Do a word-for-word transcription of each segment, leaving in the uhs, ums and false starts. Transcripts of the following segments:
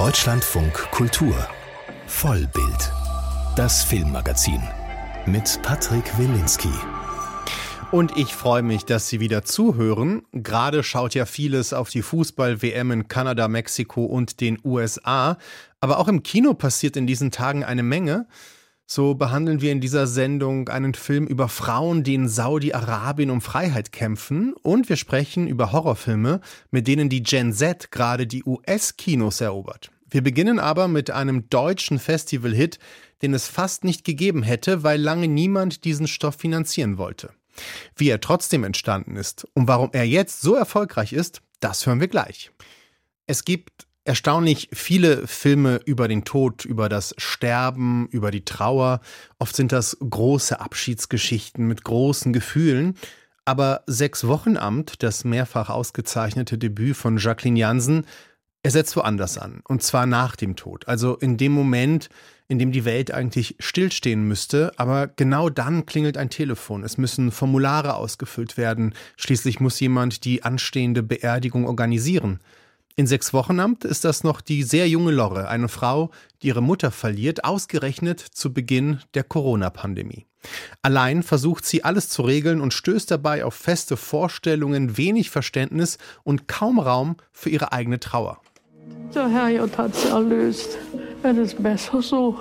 Deutschlandfunk Kultur Vollbild, das Filmmagazin mit Patrick Wilinski. Und ich freue mich, dass Sie wieder zuhören. Gerade schaut ja vieles auf die Fußball-W M in Kanada, Mexiko und den U S A. Aber auch im Kino passiert in diesen Tagen eine Menge. So behandeln wir in dieser Sendung einen Film über Frauen, die in Saudi-Arabien um Freiheit kämpfen. Und wir sprechen über Horrorfilme, mit denen die Gen Z gerade die U S-Kinos erobert. Wir beginnen aber mit einem deutschen Festival-Hit, den es fast nicht gegeben hätte, weil lange niemand diesen Stoff finanzieren wollte. Wie er trotzdem entstanden ist und warum er jetzt so erfolgreich ist, das hören wir gleich. Es gibt erstaunlich viele Filme über den Tod, über das Sterben, über die Trauer. Oft sind das große Abschiedsgeschichten mit großen Gefühlen. Aber Sechs Wochenamt, das mehrfach ausgezeichnete Debüt von Jacqueline Jansen, er setzt woanders an. Und zwar nach dem Tod. Also in dem Moment, in dem die Welt eigentlich stillstehen müsste. Aber genau dann klingelt ein Telefon. Es müssen Formulare ausgefüllt werden. Schließlich muss jemand die anstehende Beerdigung organisieren. In Sechs Wochenamt ist das noch die sehr junge Lorre, eine Frau, die ihre Mutter verliert, ausgerechnet zu Beginn der Corona-Pandemie. Allein versucht sie alles zu regeln und stößt dabei auf feste Vorstellungen, wenig Verständnis und kaum Raum für ihre eigene Trauer. Der Herrgott hat sie erlöst. Es ist besser so.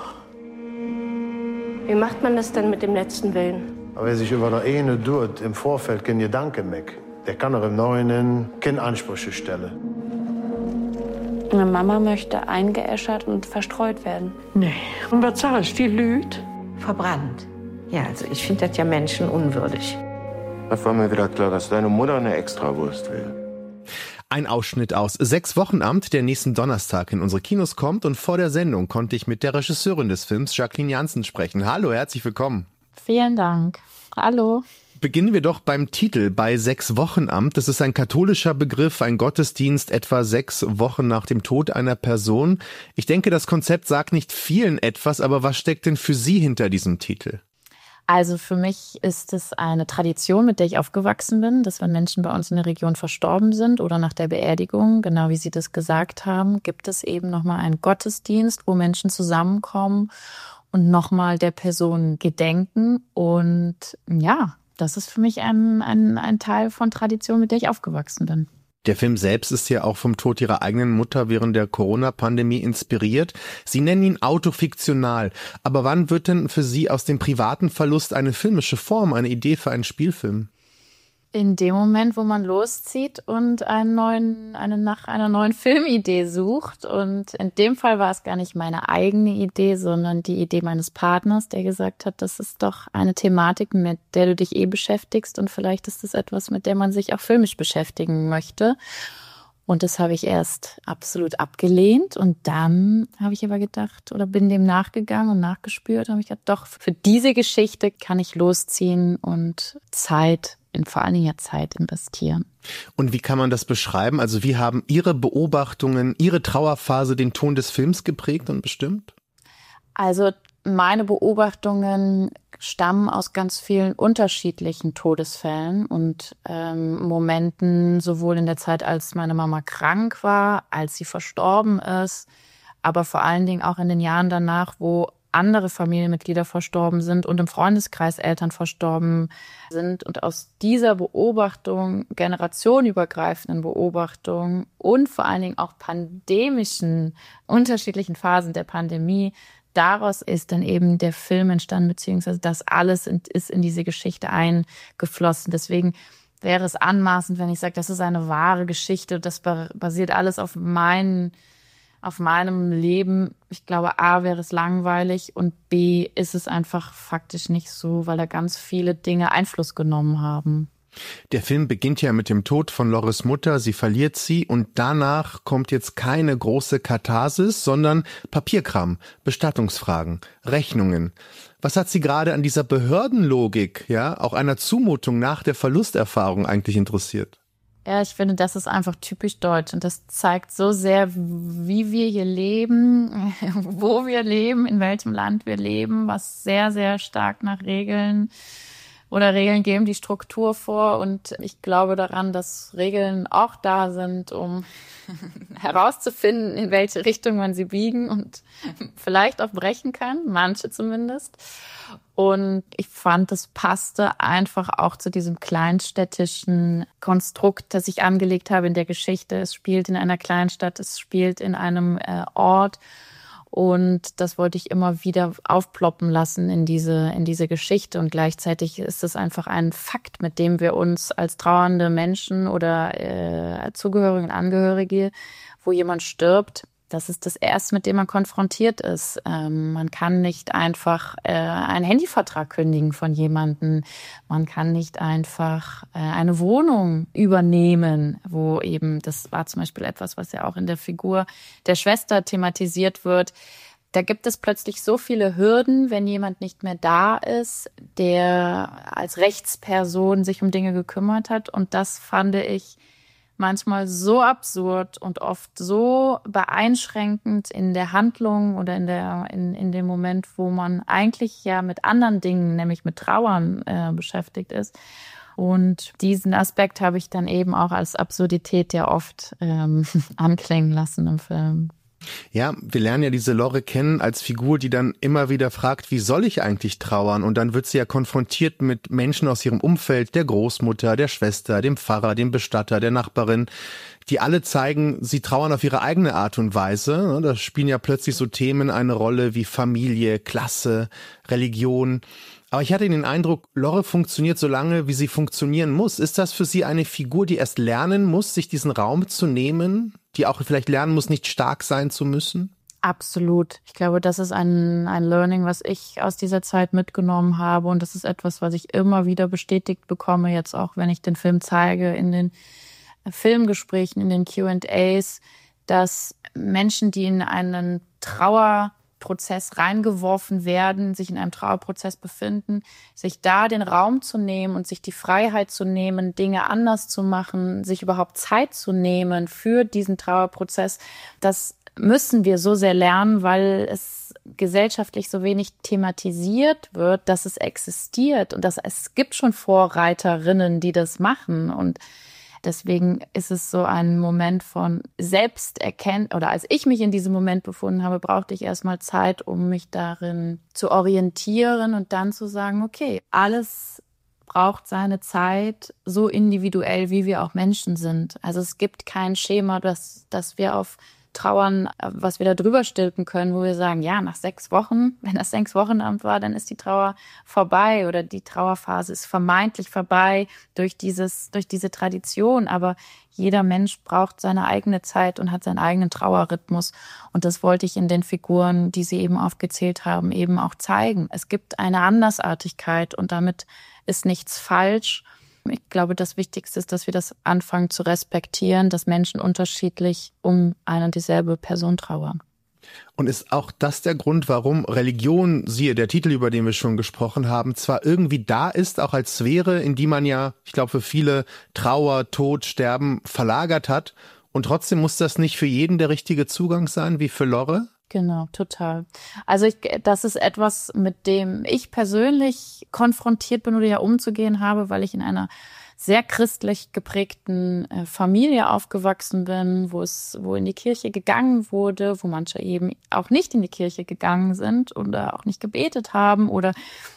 Wie macht man das denn mit dem letzten Willen? Aber wer sich über der eine tut, im Vorfeld kein Gedanke mehr, der kann auch im Neuen keine Ansprüche stellen. Meine Mama möchte eingeäschert und verstreut werden. Nee. Und was sagst du, die Lüd? Verbrannt. Ja, also ich finde das ja menschenunwürdig. Da war mir wieder klar, dass deine Mutter eine Extrawurst will. Ein Ausschnitt aus Sechs Wochenamt, der nächsten Donnerstag in unsere Kinos kommt. Und vor der Sendung konnte ich mit der Regisseurin des Films, Jacqueline Jansen, sprechen. Hallo, herzlich willkommen. Vielen Dank. Hallo. Beginnen wir doch beim Titel, bei Sechs Wochenamt. Das ist ein katholischer Begriff, ein Gottesdienst etwa sechs Wochen nach dem Tod einer Person. Ich denke, das Konzept sagt nicht vielen etwas, aber was steckt denn für Sie hinter diesem Titel? Also für mich ist es eine Tradition, mit der ich aufgewachsen bin, dass wenn Menschen bei uns in der Region verstorben sind oder nach der Beerdigung, genau wie Sie das gesagt haben, gibt es eben nochmal einen Gottesdienst, wo Menschen zusammenkommen und nochmal der Person gedenken. Und ja, das ist für mich ein, ein, ein Teil von Tradition, mit der ich aufgewachsen bin. Der Film selbst ist ja auch vom Tod ihrer eigenen Mutter während der Corona-Pandemie inspiriert. Sie nennen ihn autofiktional. Aber wann wird denn für Sie aus dem privaten Verlust eine filmische Form, eine Idee für einen Spielfilm? In dem Moment, wo man loszieht und einen neuen, eine, nach einer neuen Filmidee sucht. Und in dem Fall war es gar nicht meine eigene Idee, sondern die Idee meines Partners, der gesagt hat, das ist doch eine Thematik, mit der du dich eh beschäftigst. Und vielleicht ist das etwas, mit der man sich auch filmisch beschäftigen möchte. Und das habe ich erst absolut abgelehnt. Und dann habe ich aber gedacht, oder bin dem nachgegangen und nachgespürt, habe ich gedacht, doch, für diese Geschichte kann ich losziehen und Zeit in vor allen Dingen ja Zeit investieren. Und wie kann man das beschreiben? Also wie haben Ihre Beobachtungen, Ihre Trauerphase den Ton des Films geprägt und bestimmt? Also meine Beobachtungen stammen aus ganz vielen unterschiedlichen Todesfällen und ähm, Momenten, sowohl in der Zeit, als meine Mama krank war, als sie verstorben ist, aber vor allen Dingen auch in den Jahren danach, wo andere Familienmitglieder verstorben sind und im Freundeskreis Eltern verstorben sind. Und aus dieser Beobachtung, generationenübergreifenden Beobachtung und vor allen Dingen auch pandemischen, unterschiedlichen Phasen der Pandemie, daraus ist dann eben der Film entstanden, beziehungsweise das alles ist in diese Geschichte eingeflossen. Deswegen wäre es anmaßend, wenn ich sage, das ist eine wahre Geschichte. Das basiert alles auf meinen auf meinem Leben. Ich glaube, A, wäre es langweilig und B, ist es einfach faktisch nicht so, weil da ganz viele Dinge Einfluss genommen haben. Der Film beginnt ja mit dem Tod von Lorres Mutter, sie verliert sie und danach kommt jetzt keine große Katharsis, sondern Papierkram, Bestattungsfragen, Rechnungen. Was hat Sie gerade an dieser Behördenlogik, ja, auch einer Zumutung nach der Verlusterfahrung eigentlich interessiert? Ja, ich finde, das ist einfach typisch deutsch und das zeigt so sehr, wie wir hier leben, wo wir leben, in welchem Land wir leben, was sehr, sehr stark nach Regeln oder Regeln geben die Struktur vor. Und ich glaube daran, dass Regeln auch da sind, um herauszufinden, in welche Richtung man sie biegen und vielleicht auch brechen kann, manche zumindest. Und ich fand, es passte einfach auch zu diesem kleinstädtischen Konstrukt, das ich angelegt habe in der Geschichte. Es spielt in einer Kleinstadt, es spielt in einem äh, Ort. Und das wollte ich immer wieder aufploppen lassen in diese, in diese Geschichte. Und gleichzeitig ist es einfach ein Fakt, mit dem wir uns als trauernde Menschen oder äh, Zugehörige und Angehörige, wo jemand stirbt, das ist das Erste, mit dem man konfrontiert ist. Ähm, man kann nicht einfach äh, einen Handyvertrag kündigen von jemandem. Man kann nicht einfach äh, eine Wohnung übernehmen, wo eben, das war zum Beispiel etwas, was ja auch in der Figur der Schwester thematisiert wird. Da gibt es plötzlich so viele Hürden, wenn jemand nicht mehr da ist, der als Rechtsperson sich um Dinge gekümmert hat. Und das fand ich manchmal so absurd und oft so beeinschränkend in der Handlung oder in der in, in dem Moment, wo man eigentlich ja mit anderen Dingen, nämlich mit Trauern äh, beschäftigt ist. Und diesen Aspekt habe ich dann eben auch als Absurdität ja oft ähm, anklingen lassen im Film. Ja, wir lernen ja diese Lore kennen als Figur, die dann immer wieder fragt, wie soll ich eigentlich trauern? Und dann wird sie ja konfrontiert mit Menschen aus ihrem Umfeld, der Großmutter, der Schwester, dem Pfarrer, dem Bestatter, der Nachbarin, die alle zeigen, sie trauern auf ihre eigene Art und Weise. Da spielen ja plötzlich so Themen eine Rolle wie Familie, Klasse, Religion. Aber ich hatte den Eindruck, Lore funktioniert so lange, wie sie funktionieren muss. Ist das für Sie eine Figur, die erst lernen muss, sich diesen Raum zu nehmen, die auch vielleicht lernen muss, nicht stark sein zu müssen? Absolut. Ich glaube, das ist ein, ein Learning, was ich aus dieser Zeit mitgenommen habe. Und das ist etwas, was ich immer wieder bestätigt bekomme, jetzt auch, wenn ich den Film zeige, in den Filmgesprächen, in den Q and A's, dass Menschen, die in einen Trauer Prozess reingeworfen werden, sich in einem Trauerprozess befinden, sich da den Raum zu nehmen und sich die Freiheit zu nehmen, Dinge anders zu machen, sich überhaupt Zeit zu nehmen für diesen Trauerprozess, das müssen wir so sehr lernen, weil es gesellschaftlich so wenig thematisiert wird, dass es existiert und dass es gibt schon Vorreiterinnen, die das machen. Und deswegen ist es so ein Moment von Selbsterkenntnis, oder als ich mich in diesem Moment befunden habe, brauchte ich erstmal Zeit, um mich darin zu orientieren und dann zu sagen, okay, alles braucht seine Zeit, so individuell, wie wir auch Menschen sind. Also es gibt kein Schema, das, das wir auf Trauern, was wir da drüber stülpen können, wo wir sagen, ja, nach sechs Wochen, wenn das sechs Wochenamt war, dann ist die Trauer vorbei oder die Trauerphase ist vermeintlich vorbei durch dieses, durch diese Tradition. Aber jeder Mensch braucht seine eigene Zeit und hat seinen eigenen Trauerrhythmus. Und das wollte ich in den Figuren, die Sie eben aufgezählt haben, eben auch zeigen. Es gibt eine Andersartigkeit und damit ist nichts falsch. Ich glaube, das Wichtigste ist, dass wir das anfangen zu respektieren, dass Menschen unterschiedlich um eine und dieselbe Person trauern. Und ist auch das der Grund, warum Religion, siehe der Titel, über den wir schon gesprochen haben, zwar irgendwie da ist, auch als Sphäre, in die man ja, ich glaube, für viele Trauer, Tod, Sterben verlagert hat. Und trotzdem muss das nicht für jeden der richtige Zugang sein, wie für Lore? Genau, total. Also ich, das ist etwas, mit dem ich persönlich konfrontiert bin oder ja umzugehen habe, weil ich in einer sehr christlich geprägten Familie aufgewachsen bin, wo es, wo in die Kirche gegangen wurde, wo manche eben auch nicht in die Kirche gegangen sind oder auch nicht gebetet haben oder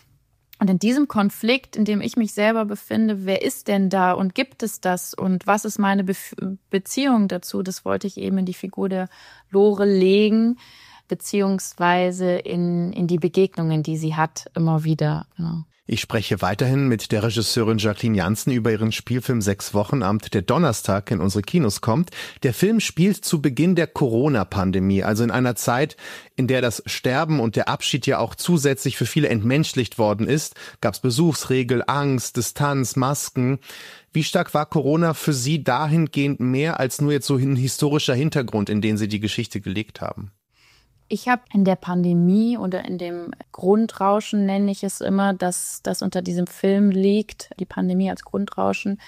und in diesem Konflikt, in dem ich mich selber befinde, wer ist denn da und gibt es das und was ist meine Be- Beziehung dazu, das wollte ich eben in die Figur der Lore legen, beziehungsweise in, in die Begegnungen, die sie hat, immer wieder. Genau. Ich spreche weiterhin mit der Regisseurin Jacqueline Janssen über ihren Spielfilm Sechs Wochenamt, der Donnerstag in unsere Kinos kommt. Der Film spielt zu Beginn der Corona-Pandemie, also in einer Zeit, in der das Sterben und der Abschied ja auch zusätzlich für viele entmenschlicht worden ist. Gab es Besuchsregel, Angst, Distanz, Masken. Wie stark war Corona für Sie dahingehend mehr als nur jetzt so ein historischer Hintergrund, in den Sie die Geschichte gelegt haben? Ich habe in der Pandemie oder in dem Grundrauschen, nenne ich es immer, dass das unter diesem Film liegt, die Pandemie als Grundrauschen,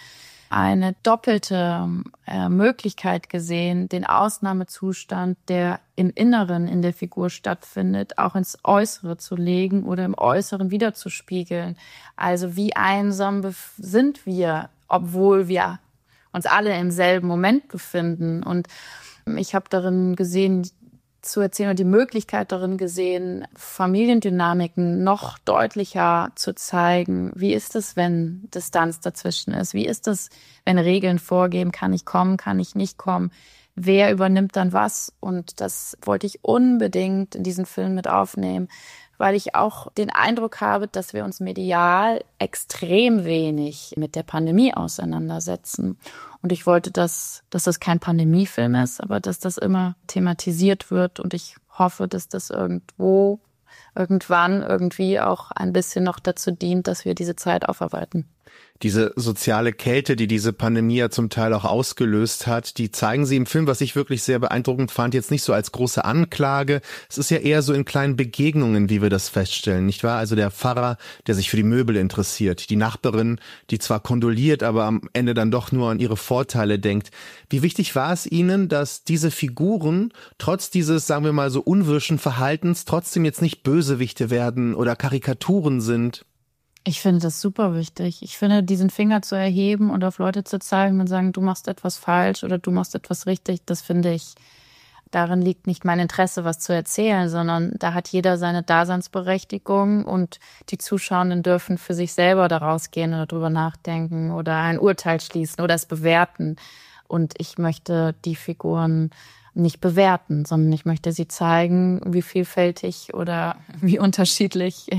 eine doppelte äh, Möglichkeit gesehen, den Ausnahmezustand, der im Inneren in der Figur stattfindet, auch ins Äußere zu legen oder im Äußeren wiederzuspiegeln. Also wie einsam bef- sind wir, obwohl wir uns alle im selben Moment befinden. Und ich habe darin gesehen, zu erzählen und die Möglichkeit darin gesehen, Familiendynamiken noch deutlicher zu zeigen. Wie ist es, wenn Distanz dazwischen ist? Wie ist es, wenn Regeln vorgeben, kann ich kommen, kann ich nicht kommen? Wer übernimmt dann was? Und das wollte ich unbedingt in diesen Film mit aufnehmen, weil ich auch den Eindruck habe, dass wir uns medial extrem wenig mit der Pandemie auseinandersetzen. Und ich wollte, dass, dass das kein Pandemiefilm ist, aber dass das immer thematisiert wird. Und ich hoffe, dass das irgendwo, irgendwann irgendwie auch ein bisschen noch dazu dient, dass wir diese Zeit aufarbeiten. Diese soziale Kälte, die diese Pandemie ja zum Teil auch ausgelöst hat, die zeigen Sie im Film, was ich wirklich sehr beeindruckend fand, jetzt nicht so als große Anklage. Es ist ja eher so in kleinen Begegnungen, wie wir das feststellen, nicht wahr? Also der Pfarrer, der sich für die Möbel interessiert, die Nachbarin, die zwar kondoliert, aber am Ende dann doch nur an ihre Vorteile denkt. Wie wichtig war es Ihnen, dass diese Figuren trotz dieses, sagen wir mal so, unwirschen Verhaltens trotzdem jetzt nicht Bösewichte werden oder Karikaturen sind? Ich finde das super wichtig. Ich finde, diesen Finger zu erheben und auf Leute zu zeigen und sagen, du machst etwas falsch oder du machst etwas richtig, das finde ich, darin liegt nicht mein Interesse, was zu erzählen, sondern da hat jeder seine Daseinsberechtigung und die Zuschauenden dürfen für sich selber daraus gehen oder drüber nachdenken oder ein Urteil schließen oder es bewerten. Und ich möchte die Figuren nicht bewerten, sondern ich möchte sie zeigen, wie vielfältig oder wie unterschiedlich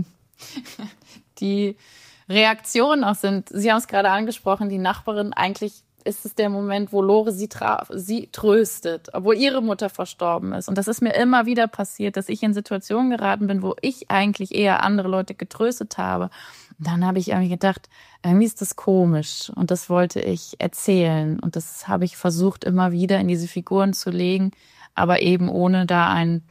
die Reaktionen auch sind. Sie haben es gerade angesprochen, die Nachbarin, eigentlich ist es der Moment, wo Lore sie, tra- sie tröstet, obwohl ihre Mutter verstorben ist. Und das ist mir immer wieder passiert, dass ich in Situationen geraten bin, wo ich eigentlich eher andere Leute getröstet habe. Und dann habe ich irgendwie gedacht, irgendwie ist das komisch. Und das wollte ich erzählen. Und das habe ich versucht, immer wieder in diese Figuren zu legen, aber eben ohne da ein,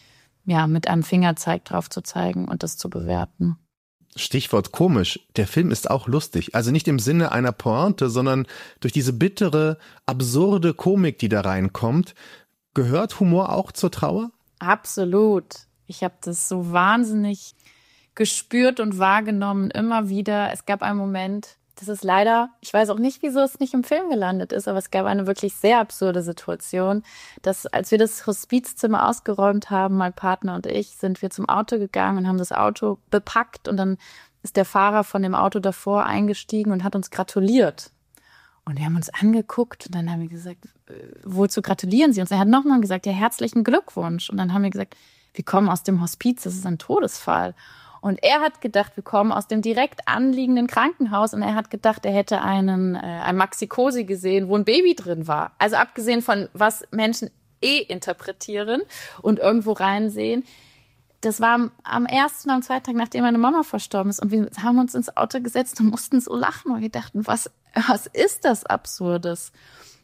ja, mit einem Fingerzeig drauf zu zeigen und das zu bewerten. Stichwort komisch. Der Film ist auch lustig. Also nicht im Sinne einer Pointe, sondern durch diese bittere, absurde Komik, die da reinkommt. Gehört Humor auch zur Trauer? Absolut. Ich habe das so wahnsinnig gespürt und wahrgenommen, immer wieder. Es gab einen Moment, das ist leider, ich weiß auch nicht, wieso es nicht im Film gelandet ist, aber es gab eine wirklich sehr absurde Situation, dass als wir das Hospizzimmer ausgeräumt haben, mein Partner und ich, sind wir zum Auto gegangen und haben das Auto bepackt und dann ist der Fahrer von dem Auto davor eingestiegen und hat uns gratuliert. Und wir haben uns angeguckt und dann haben wir gesagt, wozu gratulieren Sie uns? Er hat nochmal gesagt, ja, herzlichen Glückwunsch. Und dann haben wir gesagt, wir kommen aus dem Hospiz, das ist ein Todesfall. Und er hat gedacht, wir kommen aus dem direkt anliegenden Krankenhaus und er hat gedacht, er hätte einen, äh, ein Maxi-Cosi gesehen, wo ein Baby drin war. Also abgesehen von, was Menschen eh interpretieren und irgendwo reinsehen. Das war am, am ersten und am zweiten Tag, nachdem meine Mama verstorben ist. Und wir haben uns ins Auto gesetzt und mussten so lachen, weil wir dachten, was, was ist das Absurdes?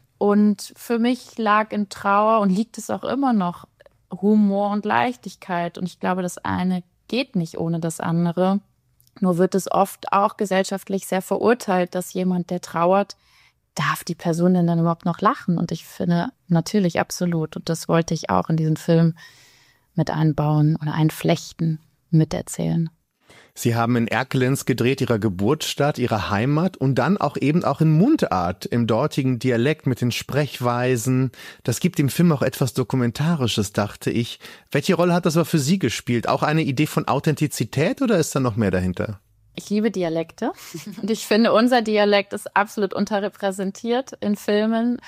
Und für mich lag in Trauer und liegt es auch immer noch Humor und Leichtigkeit. Und ich glaube, das eine geht nicht ohne das andere. Nur wird es oft auch gesellschaftlich sehr verurteilt, dass jemand, der trauert, darf die Person denn dann überhaupt noch lachen? Und ich finde, natürlich, absolut. Und das wollte ich auch in diesen Film mit einbauen oder einflechten, miterzählen. Sie haben in Erkelenz gedreht, Ihrer Geburtsstadt, Ihrer Heimat und dann auch eben auch in Mundart, im dortigen Dialekt mit den Sprechweisen. Das gibt dem Film auch etwas Dokumentarisches, dachte ich. Welche Rolle hat das aber für Sie gespielt? Auch eine Idee von Authentizität oder ist da noch mehr dahinter? Ich liebe Dialekte und ich finde, unser Dialekt ist absolut unterrepräsentiert in Filmen.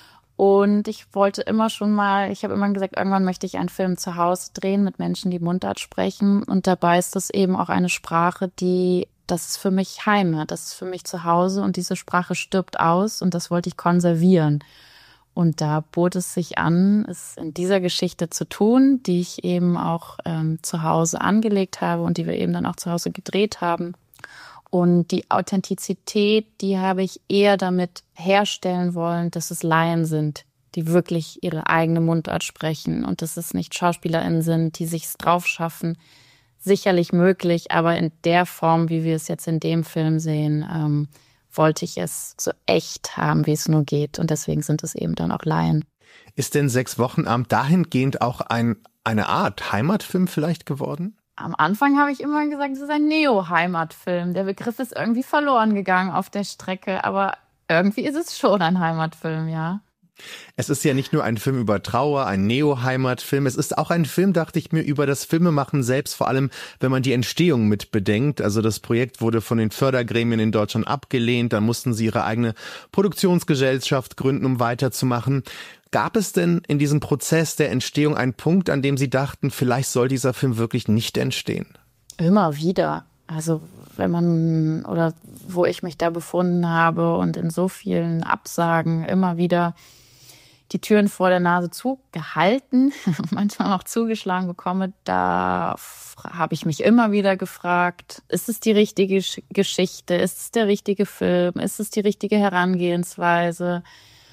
Und ich wollte immer schon mal, ich habe immer gesagt, irgendwann möchte ich einen Film zu Hause drehen mit Menschen, die Mundart sprechen. Und dabei ist das eben auch eine Sprache, die, das ist für mich Heimat, das ist für mich zu Hause und diese Sprache stirbt aus und das wollte ich konservieren. Und da bot es sich an, es in dieser Geschichte zu tun, die ich eben auch ähm, zu Hause angelegt habe und die wir eben dann auch zu Hause gedreht haben. Und die Authentizität, die habe ich eher damit herstellen wollen, dass es Laien sind, die wirklich ihre eigene Mundart sprechen und dass es nicht SchauspielerInnen sind, die sich's drauf schaffen. Sicherlich möglich, aber in der Form, wie wir es jetzt in dem Film sehen, ähm, wollte ich es so echt haben, wie es nur geht. Und deswegen sind es eben dann auch Laien. Ist denn Sechs Wochenamt dahingehend auch ein, eine Art Heimatfilm vielleicht geworden? Am Anfang habe ich immer gesagt, es ist ein Neo-Heimatfilm. Der Begriff ist irgendwie verloren gegangen auf der Strecke, aber irgendwie ist es schon ein Heimatfilm, ja. Es ist ja nicht nur ein Film über Trauer, ein Neo-Heimatfilm. Es ist auch ein Film, dachte ich mir, über das Filmemachen selbst, vor allem, wenn man die Entstehung mit bedenkt. Also das Projekt wurde von den Fördergremien in Deutschland abgelehnt. Dann mussten sie ihre eigene Produktionsgesellschaft gründen, um weiterzumachen. Gab es denn in diesem Prozess der Entstehung einen Punkt, an dem Sie dachten, vielleicht soll dieser Film wirklich nicht entstehen? Immer wieder. Also wenn man, oder wo ich mich da befunden habe und in so vielen Absagen immer wieder die Türen vor der Nase zugehalten, manchmal auch zugeschlagen bekomme, da habe ich mich immer wieder gefragt, ist es die richtige Geschichte, ist es der richtige Film, ist es die richtige Herangehensweise?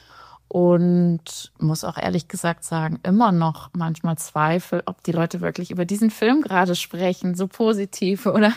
Und muss auch ehrlich gesagt sagen, immer noch manchmal Zweifel, ob die Leute wirklich über diesen Film gerade sprechen, so positiv, oder?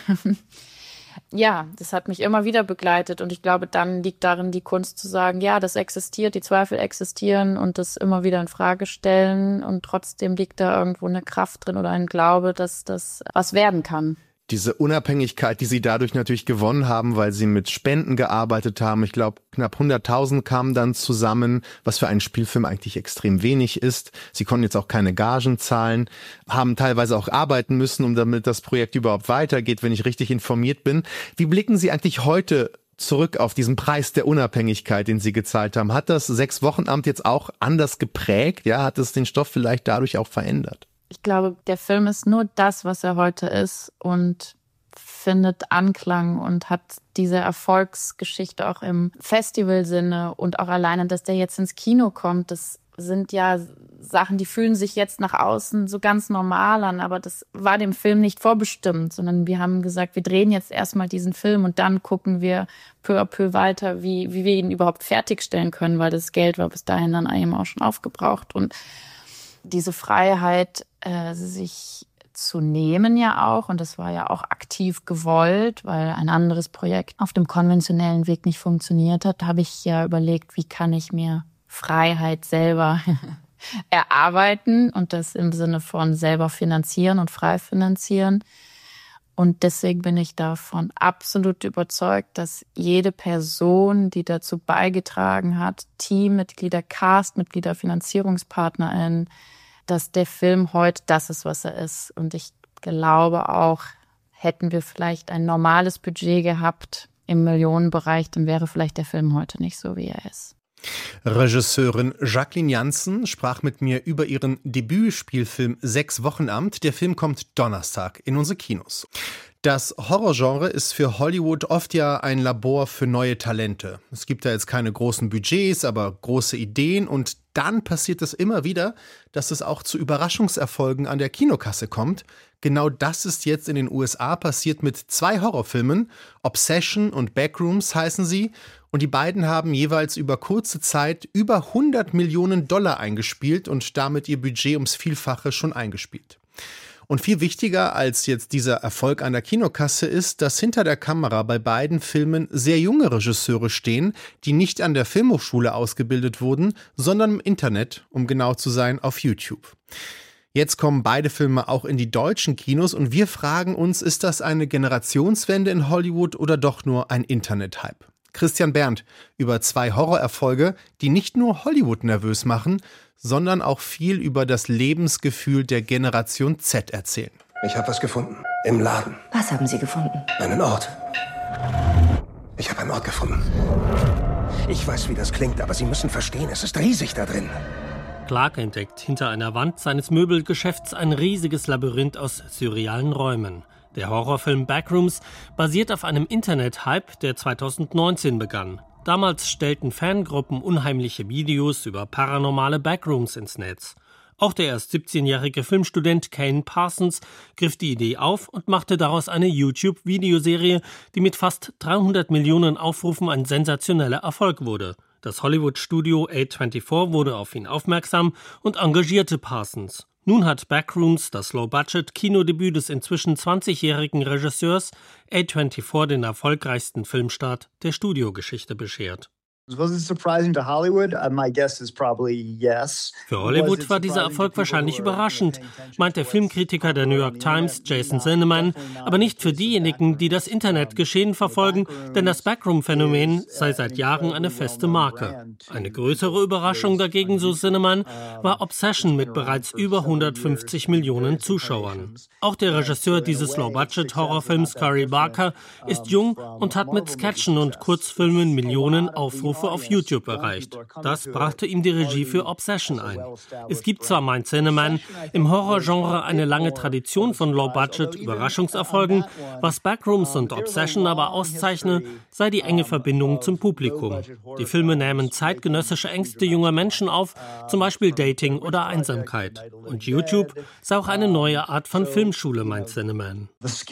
Ja, das hat mich immer wieder begleitet und ich glaube, dann liegt darin die Kunst zu sagen, ja, das existiert, die Zweifel existieren und das immer wieder in Frage stellen und trotzdem liegt da irgendwo eine Kraft drin oder ein Glaube, dass das was werden kann. Diese Unabhängigkeit, die Sie dadurch natürlich gewonnen haben, weil Sie mit Spenden gearbeitet haben. Ich glaube, knapp hunderttausend kamen dann zusammen, was für einen Spielfilm eigentlich extrem wenig ist. Sie konnten jetzt auch keine Gagen zahlen, haben teilweise auch arbeiten müssen, um damit das Projekt überhaupt weitergeht, wenn ich richtig informiert bin. Wie blicken Sie eigentlich heute zurück auf diesen Preis der Unabhängigkeit, den Sie gezahlt haben? Hat das Sechs-Wochenamt jetzt auch anders geprägt? Ja, hat es den Stoff vielleicht dadurch auch verändert? Ich glaube, der Film ist nur das, was er heute ist und findet Anklang und hat diese Erfolgsgeschichte auch im Festivalsinne und auch alleine, dass der jetzt ins Kino kommt. Das sind ja Sachen, die fühlen sich jetzt nach außen so ganz normal an, aber das war dem Film nicht vorbestimmt, sondern wir haben gesagt, wir drehen jetzt erstmal diesen Film und dann gucken wir peu à peu weiter, wie, wie wir ihn überhaupt fertigstellen können, weil das Geld war bis dahin dann eben auch schon aufgebraucht und diese Freiheit, äh, sich zu nehmen ja auch, und das war ja auch aktiv gewollt, weil ein anderes Projekt auf dem konventionellen Weg nicht funktioniert hat, habe ich ja überlegt, wie kann ich mir Freiheit selber erarbeiten und das im Sinne von selber finanzieren und frei finanzieren. Und deswegen bin ich davon absolut überzeugt, dass jede Person, die dazu beigetragen hat, Teammitglieder, Castmitglieder, FinanzierungspartnerInnen, dass der Film heute das ist, was er ist. Und ich glaube auch, hätten wir vielleicht ein normales Budget gehabt im Millionenbereich, dann wäre vielleicht der Film heute nicht so, wie er ist. Regisseurin Jacqueline Janssen sprach mit mir über ihren Debütspielfilm Sechs Wochenamt. Der Film kommt Donnerstag in unsere Kinos. Das Horrorgenre ist für Hollywood oft ja ein Labor für neue Talente. Es gibt da jetzt keine großen Budgets, aber große Ideen und dann passiert es immer wieder, dass es auch zu Überraschungserfolgen an der Kinokasse kommt. Genau das ist jetzt in den U S A passiert mit zwei Horrorfilmen. Obsession und Backrooms heißen sie. Und die beiden haben jeweils über kurze Zeit über hundert Millionen Dollar eingespielt und damit ihr Budget ums Vielfache schon eingespielt. Und viel wichtiger als jetzt dieser Erfolg an der Kinokasse ist, dass hinter der Kamera bei beiden Filmen sehr junge Regisseure stehen, die nicht an der Filmhochschule ausgebildet wurden, sondern im Internet, um genau zu sein, auf YouTube. Jetzt kommen beide Filme auch in die deutschen Kinos und wir fragen uns, ist das eine Generationswende in Hollywood oder doch nur ein Internet-Hype? Christian Berndt über zwei Horrorerfolge, die nicht nur Hollywood nervös machen, sondern auch viel über das Lebensgefühl der Generation Z erzählen. Ich habe was gefunden. Im Laden. Was haben Sie gefunden? Einen Ort. Ich habe einen Ort gefunden. Ich weiß, wie das klingt, aber Sie müssen verstehen, es ist riesig da drin. Clark entdeckt hinter einer Wand seines Möbelgeschäfts ein riesiges Labyrinth aus surrealen Räumen. Der Horrorfilm Backrooms basiert auf einem Internet-Hype, der zweitausendneunzehn begann. Damals stellten Fangruppen unheimliche Videos über paranormale Backrooms ins Netz. Auch der erst siebzehnjährige Filmstudent Kane Parsons griff die Idee auf und machte daraus eine YouTube-Videoserie, die mit fast dreihundert Millionen Aufrufen ein sensationeller Erfolg wurde. Das Hollywood-Studio A vierundzwanzig wurde auf ihn aufmerksam und engagierte Parsons. Nun hat Backrooms, das Low-Budget-Kinodebüt des inzwischen zwanzigjährigen Regisseurs, A vierundzwanzig den erfolgreichsten Filmstart der Studiogeschichte beschert. Was it surprising to Hollywood? Uh, my guess is probably yes. Für Hollywood war dieser Erfolg wahrscheinlich überraschend, meint der Filmkritiker der New York Times, Jason Zinnemann, aber nicht für diejenigen, die das Internetgeschehen verfolgen, denn das Backroom-Phänomen sei seit Jahren eine feste Marke. Eine größere Überraschung dagegen, so Zinnemann, war Obsession mit bereits über hundertfünfzig Millionen Zuschauern. Auch der Regisseur dieses Low-Budget-Horrorfilms, Cory Barker, ist jung und hat mit Sketchen und Kurzfilmen Millionen Aufrufe auf YouTube erreicht. Das brachte ihm die Regie für Obsession ein. Es gibt zwar, meint Zinnemann, im Horrorgenre eine lange Tradition von Low-Budget-Überraschungserfolgen, was Backrooms und Obsession aber auszeichne, sei die enge Verbindung zum Publikum. Die Filme nähmen zeitgenössische Ängste junger Menschen auf, zum Beispiel Dating oder Einsamkeit. Und YouTube sei auch eine neue Art von Filmschule, meint Zinnemann.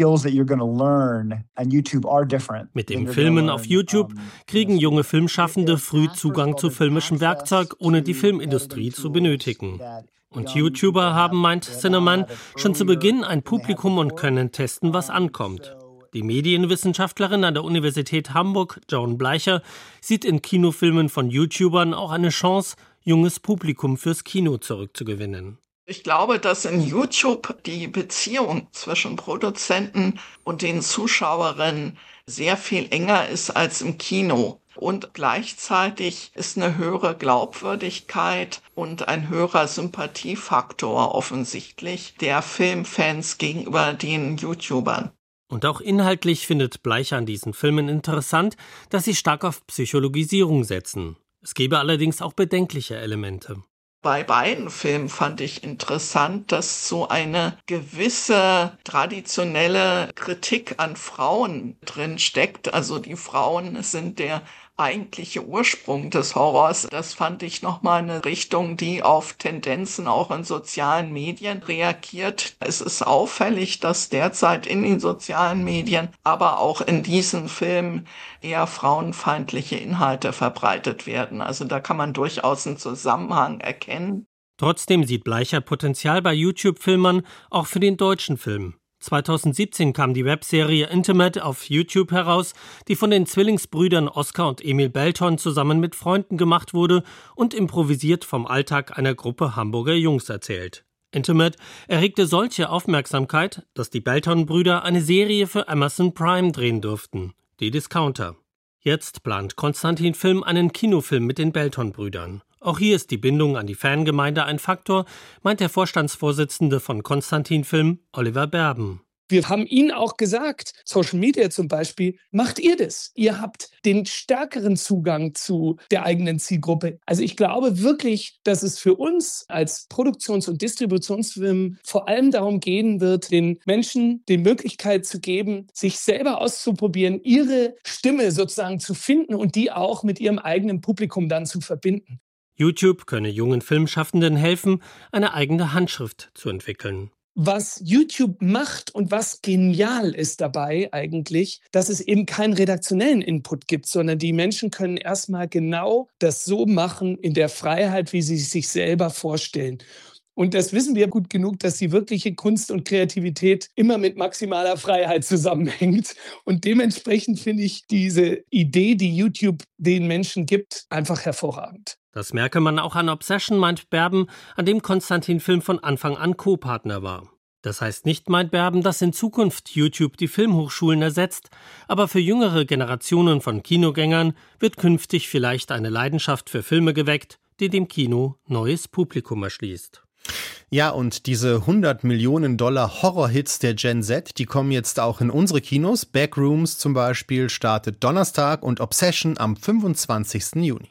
Mit dem Filmen auf YouTube kriegen junge Filmschaffende früh Zugang zu filmischem Werkzeug, ohne die Filmindustrie zu benötigen. Und YouTuber haben, meint Zinnemann, schon zu Beginn ein Publikum und können testen, was ankommt. Die Medienwissenschaftlerin an der Universität Hamburg, Joan Bleicher, sieht in Kinofilmen von YouTubern auch eine Chance, junges Publikum fürs Kino zurückzugewinnen. Ich glaube, dass in YouTube die Beziehung zwischen Produzenten und den Zuschauerinnen sehr viel enger ist als im Kino. Und gleichzeitig ist eine höhere Glaubwürdigkeit und ein höherer Sympathiefaktor offensichtlich der Filmfans gegenüber den YouTubern. Und auch inhaltlich findet Bleicher an diesen Filmen interessant, dass sie stark auf Psychologisierung setzen. Es gebe allerdings auch bedenkliche Elemente. Bei beiden Filmen fand ich interessant, dass so eine gewisse traditionelle Kritik an Frauen drin steckt. Also die Frauen sind der eigentliche Ursprung des Horrors. Das fand ich nochmal eine Richtung, die auf Tendenzen auch in sozialen Medien reagiert. Es ist auffällig, dass derzeit in den sozialen Medien, aber auch in diesen Filmen eher frauenfeindliche Inhalte verbreitet werden. Also da kann man durchaus einen Zusammenhang erkennen. Trotzdem sieht Bleicher Potenzial bei YouTube-Filmern auch für den deutschen Film. zweitausendsiebzehn kam die Webserie Intimate auf YouTube heraus, die von den Zwillingsbrüdern Oskar und Emil Belton zusammen mit Freunden gemacht wurde und improvisiert vom Alltag einer Gruppe Hamburger Jungs erzählt. Intimate erregte solche Aufmerksamkeit, dass die Belton-Brüder eine Serie für Amazon Prime drehen durften, die Discounter. Jetzt plant Konstantin Film einen Kinofilm mit den Belton-Brüdern. Auch hier ist die Bindung an die Fangemeinde ein Faktor, meint der Vorstandsvorsitzende von Konstantin Film, Oliver Berben. Wir haben Ihnen auch gesagt, Social Media zum Beispiel, macht ihr das. Ihr habt den stärkeren Zugang zu der eigenen Zielgruppe. Also ich glaube wirklich, dass es für uns als Produktions- und Distributionsfilm vor allem darum gehen wird, den Menschen die Möglichkeit zu geben, sich selber auszuprobieren, ihre Stimme sozusagen zu finden und die auch mit ihrem eigenen Publikum dann zu verbinden. YouTube könne jungen Filmschaffenden helfen, eine eigene Handschrift zu entwickeln. Was YouTube macht und was genial ist dabei eigentlich, dass es eben keinen redaktionellen Input gibt, sondern die Menschen können erstmal genau das so machen in der Freiheit, wie sie sich selber vorstellen. Und das wissen wir gut genug, dass die wirkliche Kunst und Kreativität immer mit maximaler Freiheit zusammenhängt. Und dementsprechend finde ich diese Idee, die YouTube den Menschen gibt, einfach hervorragend. Das merke man auch an Obsession, meint Berben, an dem Konstantin Film von Anfang an Co-Partner war. Das heißt nicht, meint Berben, dass in Zukunft YouTube die Filmhochschulen ersetzt, aber für jüngere Generationen von Kinogängern wird künftig vielleicht eine Leidenschaft für Filme geweckt, die dem Kino neues Publikum erschließt. Ja, und diese hundert Millionen Dollar Horrorhits der Gen Z, die kommen jetzt auch in unsere Kinos. Backrooms zum Beispiel startet Donnerstag und Obsession am fünfundzwanzigsten Juni.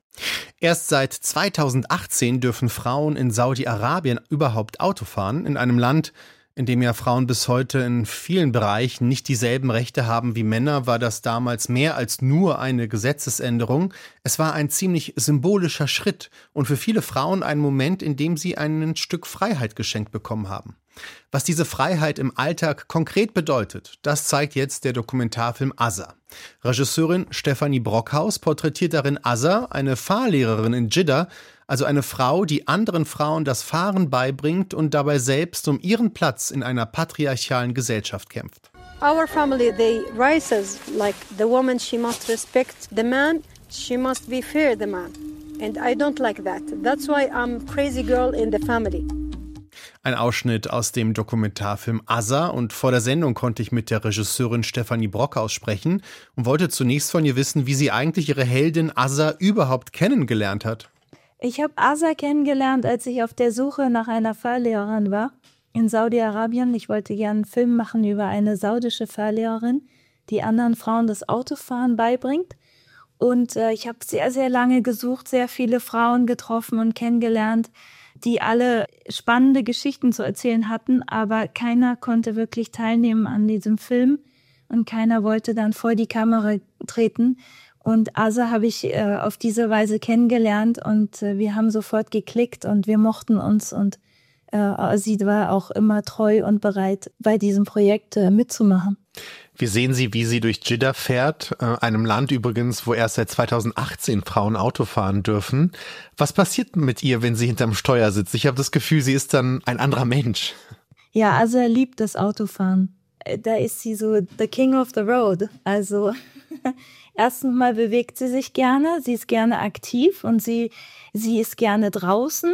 Erst seit zweitausendachtzehn dürfen Frauen in Saudi-Arabien überhaupt Auto fahren, in einem Land, in dem ja Frauen bis heute in vielen Bereichen nicht dieselben Rechte haben wie Männer, war das damals mehr als nur eine Gesetzesänderung. Es war ein ziemlich symbolischer Schritt und für viele Frauen ein Moment, in dem sie ein Stück Freiheit geschenkt bekommen haben. Was diese Freiheit im Alltag konkret bedeutet, das zeigt jetzt der Dokumentarfilm Azza. Regisseurin Stefanie Brockhaus porträtiert darin Azza, eine Fahrlehrerin in Dschidda, Also eine Frau, die anderen Frauen das Fahren beibringt und dabei selbst um ihren Platz in einer patriarchalen Gesellschaft kämpft. Our family, they raise us like the woman, she must respect the man, she must be fair the man. And I don't like that. That's why I'm crazy girl in the family. Ein Ausschnitt aus dem Dokumentarfilm Azar, und vor der Sendung konnte ich mit der Regisseurin Stefanie Brockhaus sprechen und wollte zunächst von ihr wissen, wie sie eigentlich ihre Heldin Azar überhaupt kennengelernt hat. Ich habe Azar kennengelernt, als ich auf der Suche nach einer Fahrlehrerin war in Saudi-Arabien. Ich wollte gerne einen Film machen über eine saudische Fahrlehrerin, die anderen Frauen das Autofahren beibringt. Und äh, ich habe sehr, sehr lange gesucht, sehr viele Frauen getroffen und kennengelernt, die alle spannende Geschichten zu erzählen hatten, aber keiner konnte wirklich teilnehmen an diesem Film und keiner wollte dann vor die Kamera treten. Und Azar habe ich äh, auf diese Weise kennengelernt und äh, wir haben sofort geklickt und wir mochten uns und äh, sie war auch immer treu und bereit, bei diesem Projekt äh, mitzumachen. Wir sehen sie, wie sie durch Jeddah fährt, äh, einem Land übrigens, wo erst seit zweitausendachtzehn Frauen Auto fahren dürfen. Was passiert mit ihr, wenn sie hinterm Steuer sitzt? Ich habe das Gefühl, sie ist dann ein anderer Mensch. Ja, also er liebt das Autofahren. Da ist sie so the king of the road. Also erstens mal bewegt sie sich gerne, sie ist gerne aktiv und sie, sie ist gerne draußen.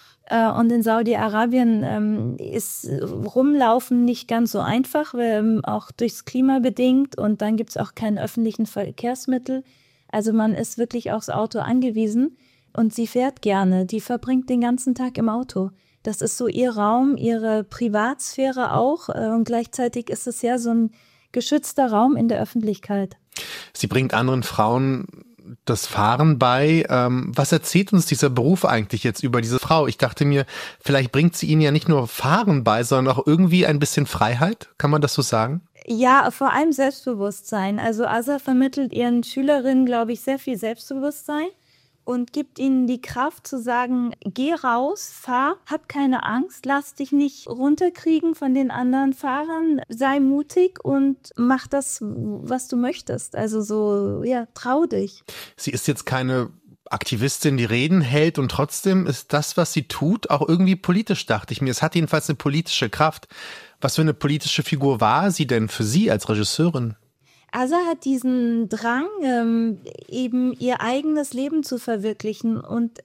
Und in Saudi-Arabien ähm, ist Rumlaufen nicht ganz so einfach, weil, auch durchs Klima bedingt, und dann gibt es auch keinen öffentlichen Verkehrsmittel. Also man ist wirklich aufs Auto angewiesen und sie fährt gerne. Die verbringt den ganzen Tag im Auto. Das ist so ihr Raum, ihre Privatsphäre auch, und gleichzeitig ist es ja so ein geschützter Raum in der Öffentlichkeit. Sie bringt anderen Frauen das Fahren bei. Ähm, was erzählt uns dieser Beruf eigentlich jetzt über diese Frau? Ich dachte mir, vielleicht bringt sie ihnen ja nicht nur Fahren bei, sondern auch irgendwie ein bisschen Freiheit. Kann man das so sagen? Ja, vor allem Selbstbewusstsein. Also Azar vermittelt ihren Schülerinnen, glaube ich, sehr viel Selbstbewusstsein und gibt ihnen die Kraft zu sagen, geh raus, fahr, hab keine Angst, lass dich nicht runterkriegen von den anderen Fahrern, sei mutig und mach das, was du möchtest. Also so, ja, trau dich. Sie ist jetzt keine Aktivistin, die Reden hält, und trotzdem ist das, was sie tut, auch irgendwie politisch, dachte ich mir. Es hat jedenfalls eine politische Kraft. Was für eine politische Figur war sie denn für Sie als Regisseurin? Azar hat diesen Drang, ähm, eben ihr eigenes Leben zu verwirklichen und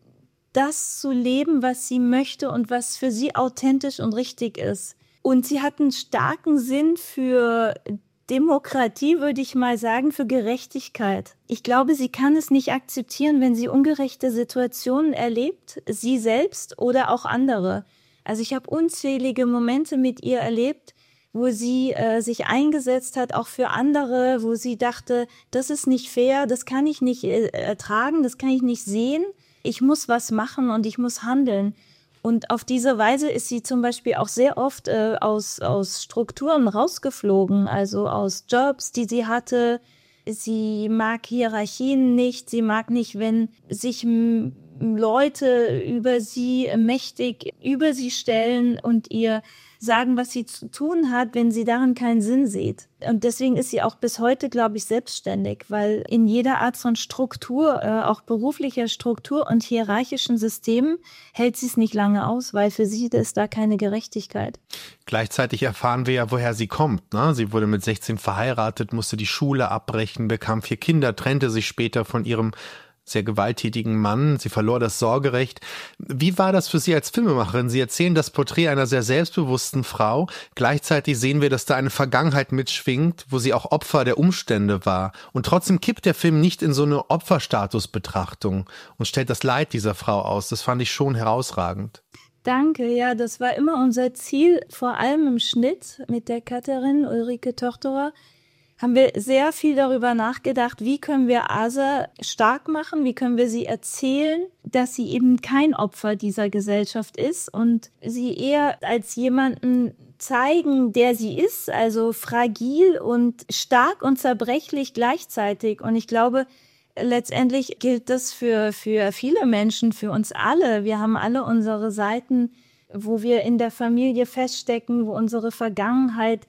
das zu leben, was sie möchte und was für sie authentisch und richtig ist. Und sie hat einen starken Sinn für Demokratie, würde ich mal sagen, für Gerechtigkeit. Ich glaube, sie kann es nicht akzeptieren, wenn sie ungerechte Situationen erlebt, sie selbst oder auch andere. Also ich habe unzählige Momente mit ihr erlebt, wo sie äh, sich eingesetzt hat, auch für andere, wo sie dachte, das ist nicht fair, das kann ich nicht äh, ertragen, das kann ich nicht sehen. Ich muss was machen und ich muss handeln. Und auf diese Weise ist sie zum Beispiel auch sehr oft äh, aus, aus Strukturen rausgeflogen, also aus Jobs, die sie hatte. Sie mag Hierarchien nicht, sie mag nicht, wenn sich m- Leute über sie mächtig über sie stellen und ihr sagen, was sie zu tun hat, wenn sie darin keinen Sinn sieht. Und deswegen ist sie auch bis heute, glaube ich, selbstständig, weil in jeder Art von Struktur, äh, auch beruflicher Struktur und hierarchischen Systemen, hält sie es nicht lange aus, weil für sie ist da keine Gerechtigkeit. Gleichzeitig erfahren wir ja, woher sie kommt. Ne? Sie wurde mit sechzehn verheiratet, musste die Schule abbrechen, bekam vier Kinder, trennte sich später von ihrem sehr gewalttätigen Mann. Sie verlor das Sorgerecht. Wie war das für Sie als Filmemacherin? Sie erzählen das Porträt einer sehr selbstbewussten Frau. Gleichzeitig sehen wir, dass da eine Vergangenheit mitschwingt, wo sie auch Opfer der Umstände war. Und trotzdem kippt der Film nicht in so eine Opferstatusbetrachtung und stellt das Leid dieser Frau aus. Das fand ich schon herausragend. Danke, ja, das war immer unser Ziel, vor allem im Schnitt mit der Cutterin Ulrike Tortora. Haben wir sehr viel darüber nachgedacht, wie können wir Azar stark machen, wie können wir sie erzählen, dass sie eben kein Opfer dieser Gesellschaft ist und sie eher als jemanden zeigen, der sie ist, also fragil und stark und zerbrechlich gleichzeitig. Und ich glaube, letztendlich gilt das für, für viele Menschen, für uns alle. Wir haben alle unsere Seiten, wo wir in der Familie feststecken, wo unsere Vergangenheit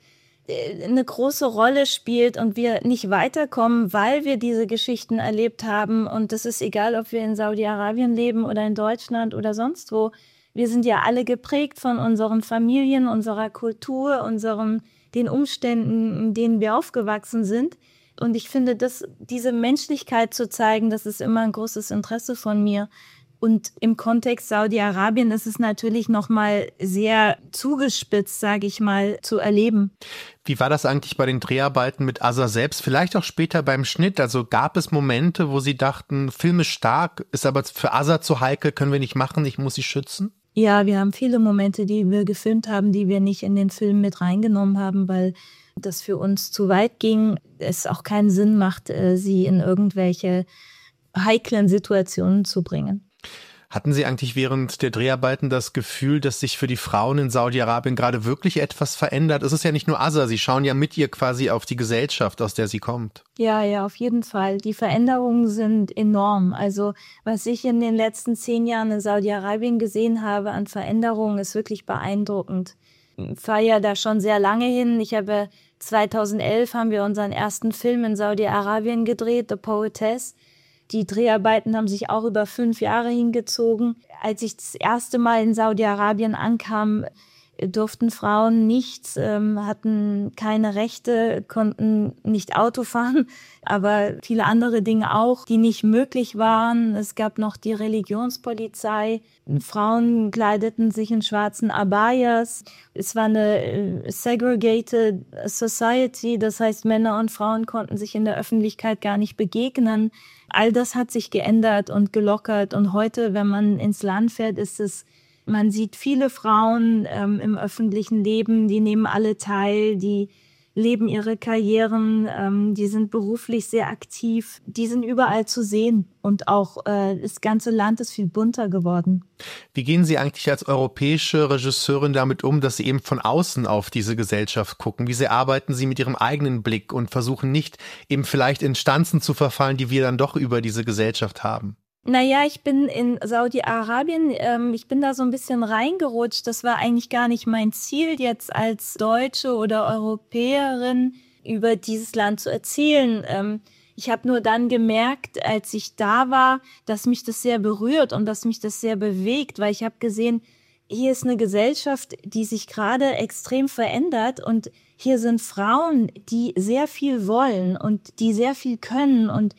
eine große Rolle spielt und wir nicht weiterkommen, weil wir diese Geschichten erlebt haben. Und das ist egal, ob wir in Saudi-Arabien leben oder in Deutschland oder sonst wo. Wir sind ja alle geprägt von unseren Familien, unserer Kultur, unseren, den Umständen, in denen wir aufgewachsen sind. Und ich finde, dass diese Menschlichkeit zu zeigen, das ist immer ein großes Interesse von mir. Und im Kontext Saudi-Arabien ist es natürlich noch mal sehr zugespitzt, sage ich mal, zu erleben. Wie war das eigentlich bei den Dreharbeiten mit Azar selbst? Vielleicht auch später beim Schnitt. Also gab es Momente, wo Sie dachten, Film ist stark, ist aber für Azar zu heikel, können wir nicht machen, ich muss sie schützen? Ja, wir haben viele Momente, die wir gefilmt haben, die wir nicht in den Film mit reingenommen haben, weil das für uns zu weit ging. Es auch keinen Sinn macht, sie in irgendwelche heiklen Situationen zu bringen. Hatten Sie eigentlich während der Dreharbeiten das Gefühl, dass sich für die Frauen in Saudi-Arabien gerade wirklich etwas verändert? Es ist ja nicht nur Azar, Sie schauen ja mit ihr quasi auf die Gesellschaft, aus der sie kommt. Ja, ja, auf jeden Fall. Die Veränderungen sind enorm. Also was ich in den letzten zehn Jahren in Saudi-Arabien gesehen habe an Veränderungen, ist wirklich beeindruckend. Ich fahre ja da schon sehr lange hin. Ich habe zweitausendelf haben wir unseren ersten Film in Saudi-Arabien gedreht, The Poetess. Die Dreharbeiten haben sich auch über fünf Jahre hingezogen. Als ich das erste Mal in Saudi-Arabien ankam, durften Frauen nichts, ähm, hatten keine Rechte, konnten nicht Auto fahren, aber viele andere Dinge auch, die nicht möglich waren. Es gab noch die Religionspolizei. Frauen kleideten sich in schwarzen Abayas. Es war eine äh, segregated society, das heißt, Männer und Frauen konnten sich in der Öffentlichkeit gar nicht begegnen. All das hat sich geändert und gelockert. Und heute, wenn man ins Land fährt, ist es, man sieht viele Frauen ähm, im öffentlichen Leben, die nehmen alle teil, die leben ihre Karrieren, ähm, die sind beruflich sehr aktiv, die sind überall zu sehen. Und auch äh, das ganze Land ist viel bunter geworden. Wie gehen Sie eigentlich als europäische Regisseurin damit um, dass Sie eben von außen auf diese Gesellschaft gucken? Wie sehr arbeiten Sie mit Ihrem eigenen Blick und versuchen nicht eben vielleicht in Stanzen zu verfallen, die wir dann doch über diese Gesellschaft haben? Naja, ich bin in Saudi-Arabien, ähm, ich bin da so ein bisschen reingerutscht. Das war eigentlich gar nicht mein Ziel, jetzt als Deutsche oder Europäerin über dieses Land zu erzählen. Ähm, ich habe nur dann gemerkt, als ich da war, dass mich das sehr berührt und dass mich das sehr bewegt, weil ich habe gesehen, hier ist eine Gesellschaft, die sich gerade extrem verändert und hier sind Frauen, die sehr viel wollen und die sehr viel können und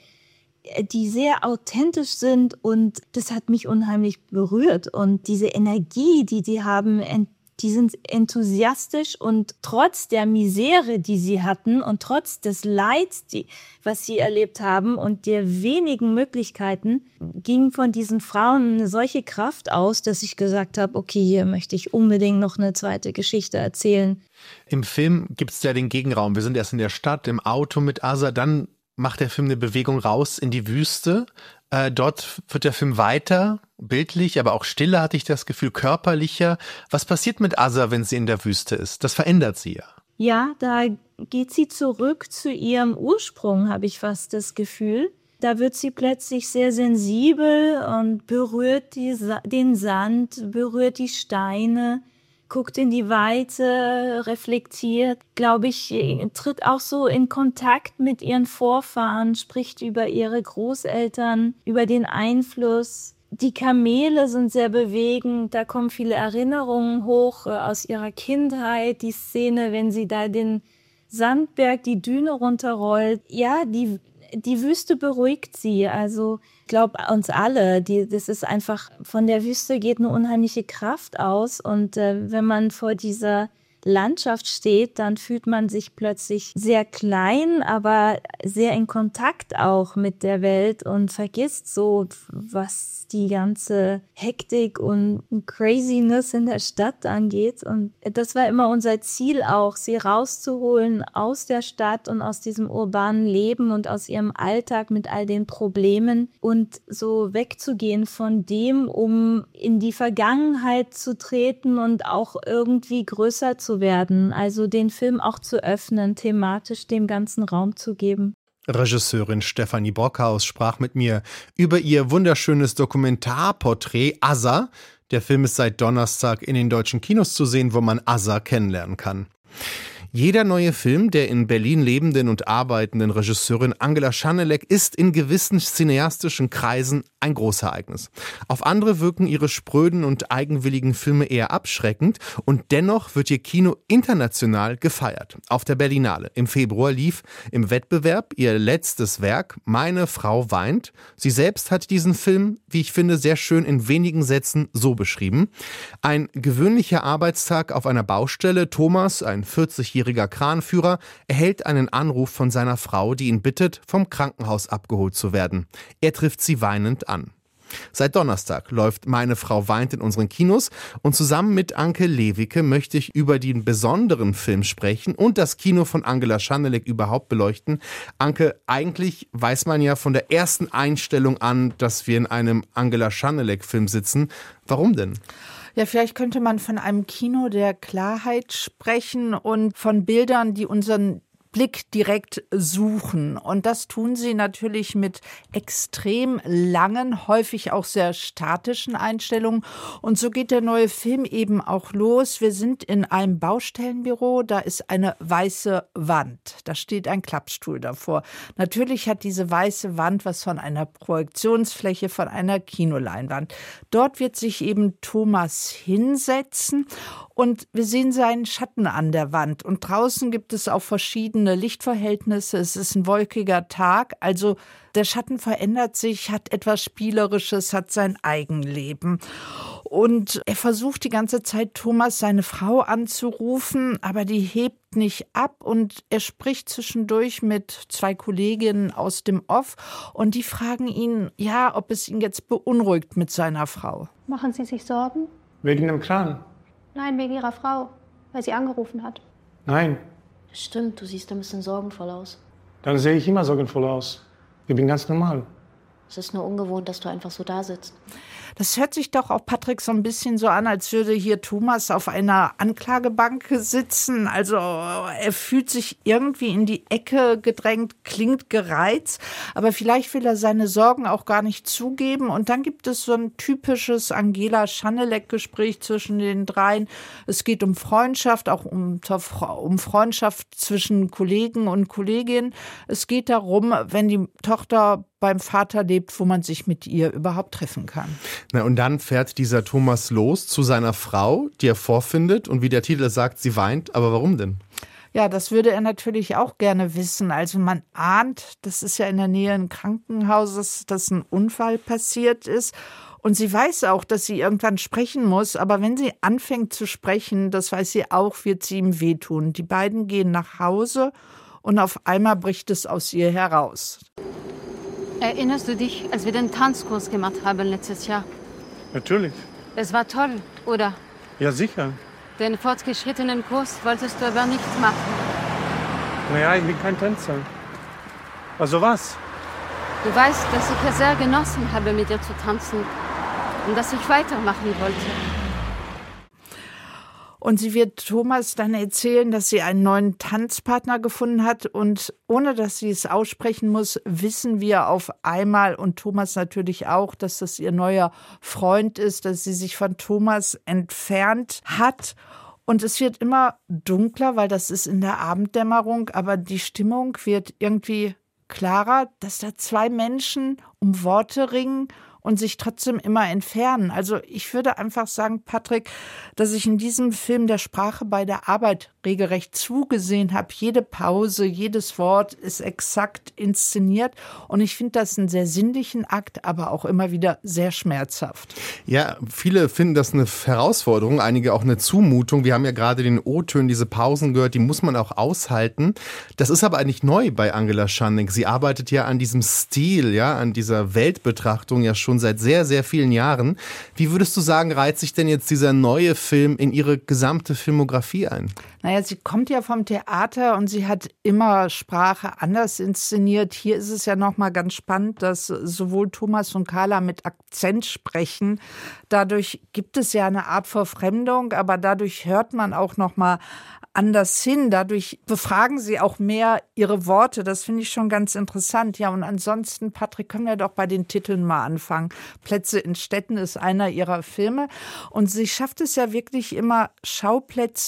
die sehr authentisch sind, und das hat mich unheimlich berührt. Und diese Energie, die die haben, die sind enthusiastisch, und trotz der Misere, die sie hatten und trotz des Leids, die, was sie erlebt haben und der wenigen Möglichkeiten, ging von diesen Frauen eine solche Kraft aus, dass ich gesagt habe, okay, hier möchte ich unbedingt noch eine zweite Geschichte erzählen. Im Film gibt es ja den Gegenraum. Wir sind erst in der Stadt, im Auto mit Azar, dann macht der Film eine Bewegung raus in die Wüste. Äh, dort wird der Film weiter, bildlich, aber auch stiller, hatte ich das Gefühl, körperlicher. Was passiert mit Azar, wenn sie in der Wüste ist? Das verändert sie ja. Ja, da geht sie zurück zu ihrem Ursprung, habe ich fast das Gefühl. Da wird sie plötzlich sehr sensibel und berührt die, den Sand, berührt die Steine, guckt in die Weite, reflektiert, glaube ich, tritt auch so in Kontakt mit ihren Vorfahren, spricht über ihre Großeltern, über den Einfluss. Die Kamele sind sehr bewegend, da kommen viele Erinnerungen hoch äh, aus ihrer Kindheit, die Szene, wenn sie da den Sandberg, die Düne runterrollt. Ja, die Die Wüste beruhigt sie, also ich glaube uns alle, die, das ist einfach, von der Wüste geht eine unheimliche Kraft aus, und äh, wenn man vor dieser Landschaft steht, dann fühlt man sich plötzlich sehr klein, aber sehr in Kontakt auch mit der Welt und vergisst so, was die ganze Hektik und Craziness in der Stadt angeht. Und das war immer unser Ziel auch, sie rauszuholen aus der Stadt und aus diesem urbanen Leben und aus ihrem Alltag mit all den Problemen und so wegzugehen von dem, um in die Vergangenheit zu treten und auch irgendwie größer zu werden. Also den Film auch zu öffnen, thematisch dem ganzen Raum zu geben. Regisseurin Stefanie Brockhaus sprach mit mir über ihr wunderschönes Dokumentarporträt Azar. Der Film ist seit Donnerstag in den deutschen Kinos zu sehen, wo man Azar kennenlernen kann. Jeder neue Film der in Berlin lebenden und arbeitenden Regisseurin Angela Schanelek ist in gewissen cineastischen Kreisen ein Großereignis. Auf andere wirken ihre spröden und eigenwilligen Filme eher abschreckend und dennoch wird ihr Kino international gefeiert. Auf der Berlinale im Februar lief im Wettbewerb ihr letztes Werk Meine Frau weint. Sie selbst hat diesen Film, wie ich finde, sehr schön in wenigen Sätzen so beschrieben. Ein gewöhnlicher Arbeitstag auf einer Baustelle. Thomas, ein vierzigjähriger Kranführer, erhält einen Anruf von seiner Frau, die ihn bittet, vom Krankenhaus abgeholt zu werden. Er trifft sie weinend an. Seit Donnerstag läuft Meine Frau weint in unseren Kinos und zusammen mit Anke Lewicke möchte ich über den besonderen Film sprechen und das Kino von Angela Schanelek überhaupt beleuchten. Anke, eigentlich weiß man ja von der ersten Einstellung an, dass wir in einem Angela Schanelek-Film sitzen. Warum denn? Ja, vielleicht könnte man von einem Kino der Klarheit sprechen und von Bildern, die unseren Blick direkt suchen. Und das tun sie natürlich mit extrem langen, häufig auch sehr statischen Einstellungen. Und so geht der neue Film eben auch los. Wir sind in einem Baustellenbüro, da ist eine weiße Wand. Da steht ein Klappstuhl davor. Natürlich hat diese weiße Wand was von einer Projektionsfläche, von einer Kinoleinwand. Dort wird sich eben Thomas hinsetzen und wir sehen seinen Schatten an der Wand. Und draußen gibt es auch verschiedene Lichtverhältnisse. Es ist ein wolkiger Tag. Also der Schatten verändert sich, hat etwas Spielerisches, hat sein Eigenleben. Und er versucht die ganze Zeit, Thomas, seine Frau anzurufen, aber die hebt nicht ab. Und er spricht zwischendurch mit zwei Kolleginnen aus dem Off. Und die fragen ihn, ja, ob es ihn jetzt beunruhigt mit seiner Frau. Machen Sie sich Sorgen? Wegen dem Kran? Nein, wegen Ihrer Frau, weil sie angerufen hat. Nein. Stimmt, du siehst ein bisschen sorgenvoll aus. Dann sehe ich immer sorgenvoll aus. Ich bin ganz normal. Es ist nur ungewohnt, dass du einfach so da sitzt. Das hört sich doch auch, Patrick, so ein bisschen so an, als würde hier Thomas auf einer Anklagebank sitzen. Also er fühlt sich irgendwie in die Ecke gedrängt, klingt gereizt. Aber vielleicht will er seine Sorgen auch gar nicht zugeben. Und dann gibt es so ein typisches Angela Schanelek-Gespräch zwischen den dreien. Es geht um Freundschaft, auch um, um Freundschaft zwischen Kollegen und Kolleginnen. Es geht darum, wenn die Tochter beim Vater lebt, wo man sich mit ihr überhaupt treffen kann. Na, und dann fährt dieser Thomas los zu seiner Frau, die er vorfindet und wie der Titel sagt, sie weint. Aber warum denn? Ja, das würde er natürlich auch gerne wissen. Also man ahnt, das ist ja in der Nähe eines Krankenhauses, dass ein Unfall passiert ist. Und sie weiß auch, dass sie irgendwann sprechen muss. Aber wenn sie anfängt zu sprechen, das weiß sie auch, wird sie ihm wehtun. Die beiden gehen nach Hause und auf einmal bricht es aus ihr heraus. Erinnerst du dich, als wir den Tanzkurs gemacht haben letztes Jahr? Natürlich. Es war toll, oder? Ja, sicher. Den fortgeschrittenen Kurs wolltest du aber nicht machen. Naja, ich bin kein Tänzer. Also was? Du weißt, dass ich es sehr genossen habe, mit dir zu tanzen und dass ich weitermachen wollte. Und sie wird Thomas dann erzählen, dass sie einen neuen Tanzpartner gefunden hat. Und ohne dass sie es aussprechen muss, wissen wir auf einmal und Thomas natürlich auch, dass das ihr neuer Freund ist, dass sie sich von Thomas entfernt hat. Und es wird immer dunkler, weil das ist in der Abenddämmerung. Aber die Stimmung wird irgendwie klarer, dass da zwei Menschen um Worte ringen und sich trotzdem immer entfernen. Also ich würde einfach sagen, Patrick, dass ich in diesem Film der Sprache bei der Arbeit regelrecht zugesehen habe. Jede Pause, jedes Wort ist exakt inszeniert. Und ich finde das einen sehr sinnlichen Akt, aber auch immer wieder sehr schmerzhaft. Ja, viele finden das eine Herausforderung, einige auch eine Zumutung. Wir haben ja gerade den O-Tönen, diese Pausen gehört, die muss man auch aushalten. Das ist aber eigentlich neu bei Angela Schanelek. Sie arbeitet ja an diesem Stil, ja, an dieser Weltbetrachtung ja schon seit sehr, sehr vielen Jahren. Wie würdest du sagen, reiht sich denn jetzt dieser neue Film in ihre gesamte Filmografie ein? Naja, sie kommt ja vom Theater und sie hat immer Sprache anders inszeniert. Hier ist es ja nochmal ganz spannend, dass sowohl Thomas und Carla mit Akzent sprechen. Dadurch gibt es ja eine Art Verfremdung, aber dadurch hört man auch nochmal anders hin. Dadurch befragen sie auch mehr ihre Worte. Das finde ich schon ganz interessant. Ja, und ansonsten, Patrick, können wir doch bei den Titeln mal anfangen. Plätze in Städten ist einer ihrer Filme. Und sie schafft es ja wirklich immer, Schauplätzen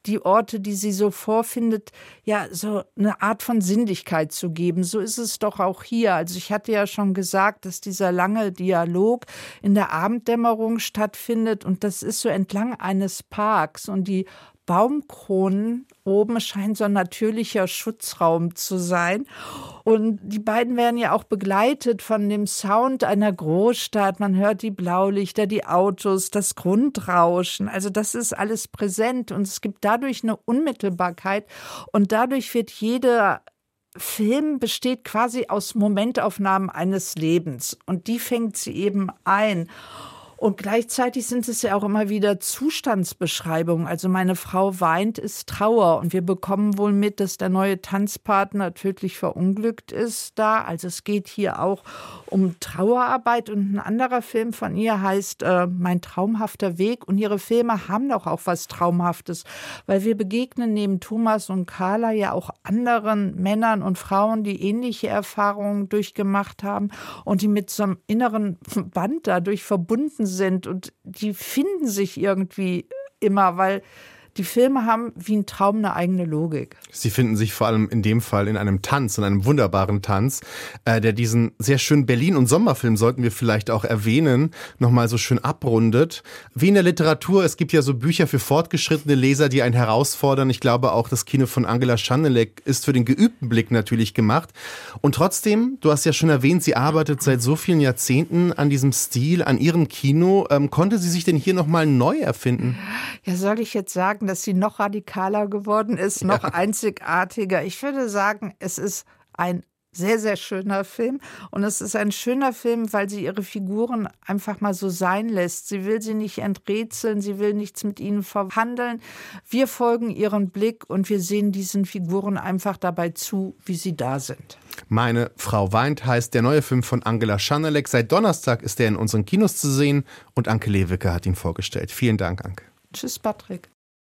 die Orte, die sie so vorfindet, ja, so eine Art von Sinnlichkeit zu geben. So ist es doch auch hier. Also ich hatte ja schon gesagt, dass dieser lange Dialog in der Abenddämmerung stattfindet und das ist so entlang eines Parks und die Baumkronen oben scheint so ein natürlicher Schutzraum zu sein. Und die beiden werden ja auch begleitet von dem Sound einer Großstadt. Man hört die Blaulichter, die Autos, das Grundrauschen. Also das ist alles präsent und es gibt dadurch eine Unmittelbarkeit und dadurch wird jeder Film besteht quasi aus Momentaufnahmen eines Lebens und die fängt sie eben ein. Und gleichzeitig sind es ja auch immer wieder Zustandsbeschreibungen. Also meine Frau weint, ist Trauer. Und wir bekommen wohl mit, dass der neue Tanzpartner tödlich verunglückt ist da. Also es geht hier auch um Trauerarbeit. Und ein anderer Film von ihr heißt äh, Mein traumhafter Weg. Und ihre Filme haben doch auch was Traumhaftes. Weil wir begegnen neben Thomas und Carla ja auch anderen Männern und Frauen, die ähnliche Erfahrungen durchgemacht haben und die mit so einem inneren Band dadurch verbunden sind. sind und die finden sich irgendwie immer, weil die Filme haben wie ein Traum eine eigene Logik. Sie finden sich vor allem in dem Fall in einem Tanz, in einem wunderbaren Tanz, äh, der diesen sehr schönen Berlin- und Sommerfilm, sollten wir vielleicht auch erwähnen, nochmal so schön abrundet. Wie in der Literatur, es gibt ja so Bücher für fortgeschrittene Leser, die einen herausfordern. Ich glaube auch, das Kino von Angela Schanelek ist für den geübten Blick natürlich gemacht. Und trotzdem, du hast ja schon erwähnt, sie arbeitet seit so vielen Jahrzehnten an diesem Stil, an ihrem Kino. Ähm, konnte sie sich denn hier nochmal neu erfinden? Ja, soll ich jetzt sagen, dass sie noch radikaler geworden ist, noch ja. einzigartiger. Ich würde sagen, es ist ein sehr, sehr schöner Film. Und es ist ein schöner Film, weil sie ihre Figuren einfach mal so sein lässt. Sie will sie nicht enträtseln, sie will nichts mit ihnen verhandeln. Wir folgen ihren Blick und wir sehen diesen Figuren einfach dabei zu, wie sie da sind. Meine Frau weint heißt der neue Film von Angela Schanelek. Seit Donnerstag ist er in unseren Kinos zu sehen und Anke Lewicke hat ihn vorgestellt. Vielen Dank, Anke. Tschüss, Patrick.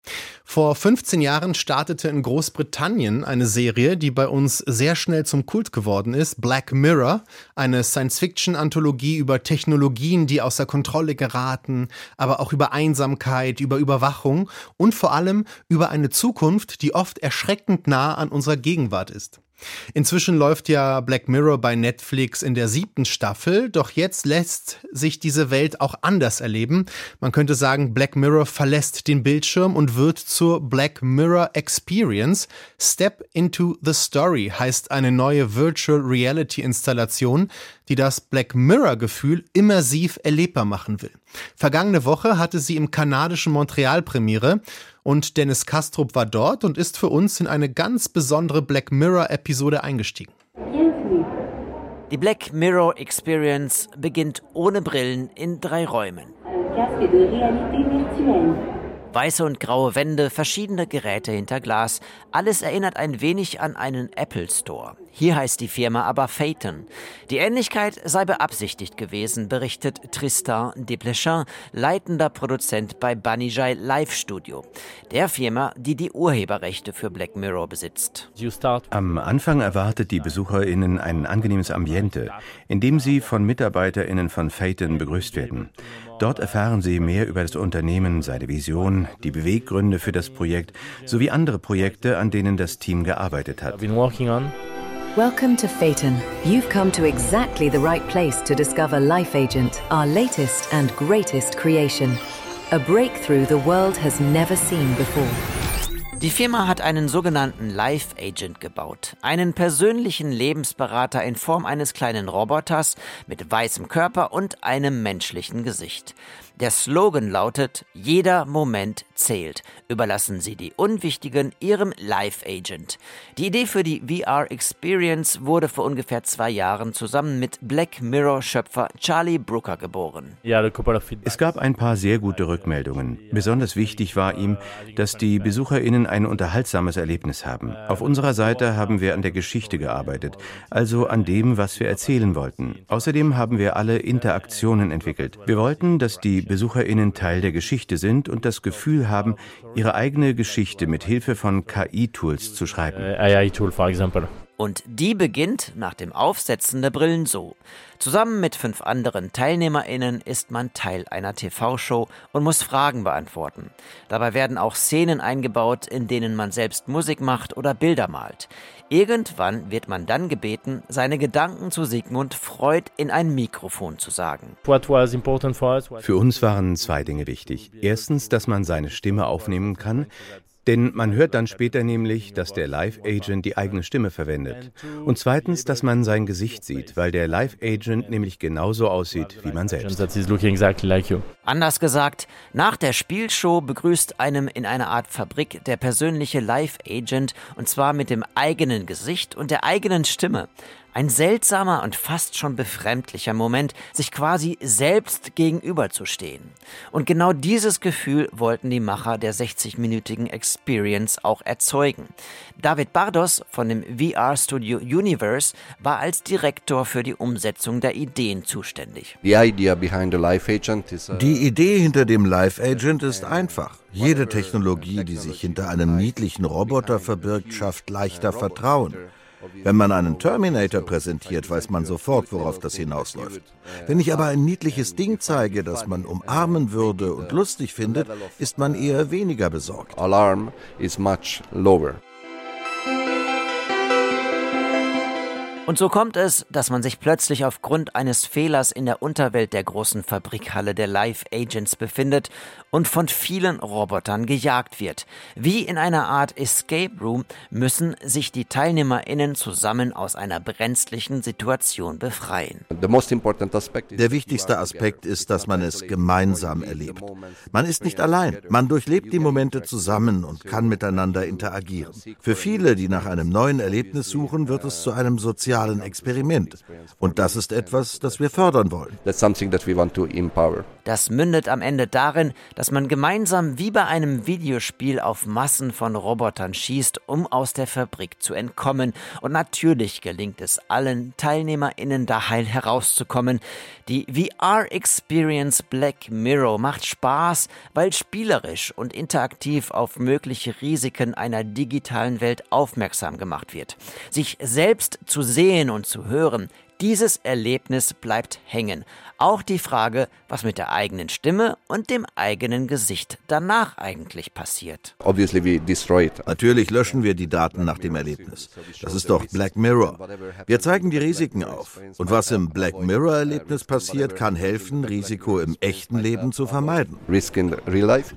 Vor fünfzehn Jahren startete in Großbritannien eine Serie, die bei uns sehr schnell zum Kult geworden ist, Black Mirror, eine Science-Fiction-Anthologie über Technologien, die außer Kontrolle geraten, aber auch über Einsamkeit, über Überwachung und vor allem über eine Zukunft, die oft erschreckend nah an unserer Gegenwart ist. Inzwischen läuft ja Black Mirror bei Netflix in der siebten Staffel, doch jetzt lässt sich diese Welt auch anders erleben. Man könnte sagen, Black Mirror verlässt den Bildschirm und wird zur Black Mirror Experience. Step into the Story heißt eine neue Virtual Reality Installation, die das Black Mirror-Gefühl immersiv erlebbar machen will. Vergangene Woche hatte sie im kanadischen Montreal Premiere und Dennis Kastrup war dort und ist für uns in eine ganz besondere Black Mirror-Episode eingestiegen. Die Black Mirror Experience beginnt ohne Brillen in drei Räumen. Weiße und graue Wände, verschiedene Geräte hinter Glas. Alles erinnert ein wenig an einen Apple Store. Hier heißt die Firma aber Phaeton. Die Ähnlichkeit sei beabsichtigt gewesen, berichtet Tristan Desplechin, leitender Produzent bei Banijay Live Studio, der Firma, die die Urheberrechte für Black Mirror besitzt. Am Anfang erwartet die BesucherInnen ein angenehmes Ambiente, in dem sie von MitarbeiterInnen von Phaeton begrüßt werden. Dort erfahren sie mehr über das Unternehmen, seine Vision, die Beweggründe für das Projekt sowie andere Projekte, an denen das Team gearbeitet hat. Welcome to Phaeton. You've come to exactly the right place to discover Life Agent, our latest and greatest creation. A breakthrough the world has never seen before. Die Firma hat einen sogenannten Life Agent gebaut, einen persönlichen Lebensberater in Form eines kleinen Roboters mit weißem Körper und einem menschlichen Gesicht. Der Slogan lautet: Jeder Moment zählt. Überlassen Sie die Unwichtigen Ihrem Life Agent. Die Idee für die V R-Experience wurde vor ungefähr zwei Jahren zusammen mit Black Mirror-Schöpfer Charlie Brooker geboren. Es gab ein paar sehr gute Rückmeldungen. Besonders wichtig war ihm, dass die BesucherInnen ein unterhaltsames Erlebnis haben. Auf unserer Seite haben wir an der Geschichte gearbeitet, also an dem, was wir erzählen wollten. Außerdem haben wir alle Interaktionen entwickelt. Wir wollten, dass die BesucherInnen Teil der Geschichte sind und das Gefühl haben, ihre eigene Geschichte mit Hilfe von K I-Tools zu schreiben. Und die beginnt nach dem Aufsetzen der Brillen so. Zusammen mit fünf anderen TeilnehmerInnen ist man Teil einer T V-Show und muss Fragen beantworten. Dabei werden auch Szenen eingebaut, in denen man selbst Musik macht oder Bilder malt. Irgendwann wird man dann gebeten, seine Gedanken zu Sigmund Freud in ein Mikrofon zu sagen. Für uns waren zwei Dinge wichtig. Erstens, dass man seine Stimme aufnehmen kann. Denn man hört dann später nämlich, dass der Live-Agent die eigene Stimme verwendet. Und zweitens, dass man sein Gesicht sieht, weil der Live-Agent nämlich genauso aussieht wie man selbst. Anders gesagt, nach der Spielshow begrüßt einem in einer Art Fabrik der persönliche Live-Agent, und zwar mit dem eigenen Gesicht und der eigenen Stimme. Ein seltsamer und fast schon befremdlicher Moment, sich quasi selbst gegenüberzustehen. Und genau dieses Gefühl wollten die Macher der sechzig-minütigen Experience auch erzeugen. David Bardos von dem V R-Studio Universe war als Direktor für die Umsetzung der Ideen zuständig. Die Idee hinter dem Live-Agent ist einfach. Jede Technologie, die sich hinter einem niedlichen Roboter verbirgt, schafft leichter Vertrauen. Wenn man einen Terminator präsentiert, weiß man sofort, worauf das hinausläuft. Wenn ich aber ein niedliches Ding zeige, das man umarmen würde und lustig findet, ist man eher weniger besorgt. Alarm is much lower. Und so kommt es, dass man sich plötzlich aufgrund eines Fehlers in der Unterwelt der großen Fabrikhalle der Live-Agents befindet und von vielen Robotern gejagt wird. Wie in einer Art Escape Room müssen sich die TeilnehmerInnen zusammen aus einer brenzlichen Situation befreien. Der wichtigste Aspekt ist, dass man es gemeinsam erlebt. Man ist nicht allein. Man durchlebt die Momente zusammen und kann miteinander interagieren. Für viele, die nach einem neuen Erlebnis suchen, wird es zu einem sozialen Experiment. Und das ist etwas, das wir fördern wollen. Das mündet am Ende darin, dass man gemeinsam wie bei einem Videospiel auf Massen von Robotern schießt, um aus der Fabrik zu entkommen. Und natürlich gelingt es allen TeilnehmerInnen da heil herauszukommen. Die V R-Experience Black Mirror macht Spaß, weil spielerisch und interaktiv auf mögliche Risiken einer digitalen Welt aufmerksam gemacht wird. Sich selbst zu sehen und zu hören, dieses Erlebnis bleibt hängen. Auch die Frage, was mit der eigenen Stimme und dem eigenen Gesicht danach eigentlich passiert. Natürlich löschen wir die Daten nach dem Erlebnis. Das ist doch Black Mirror. Wir zeigen die Risiken auf. Und was im Black Mirror-Erlebnis passiert, kann helfen, Risiko im echten Leben zu vermeiden. Risk in real life?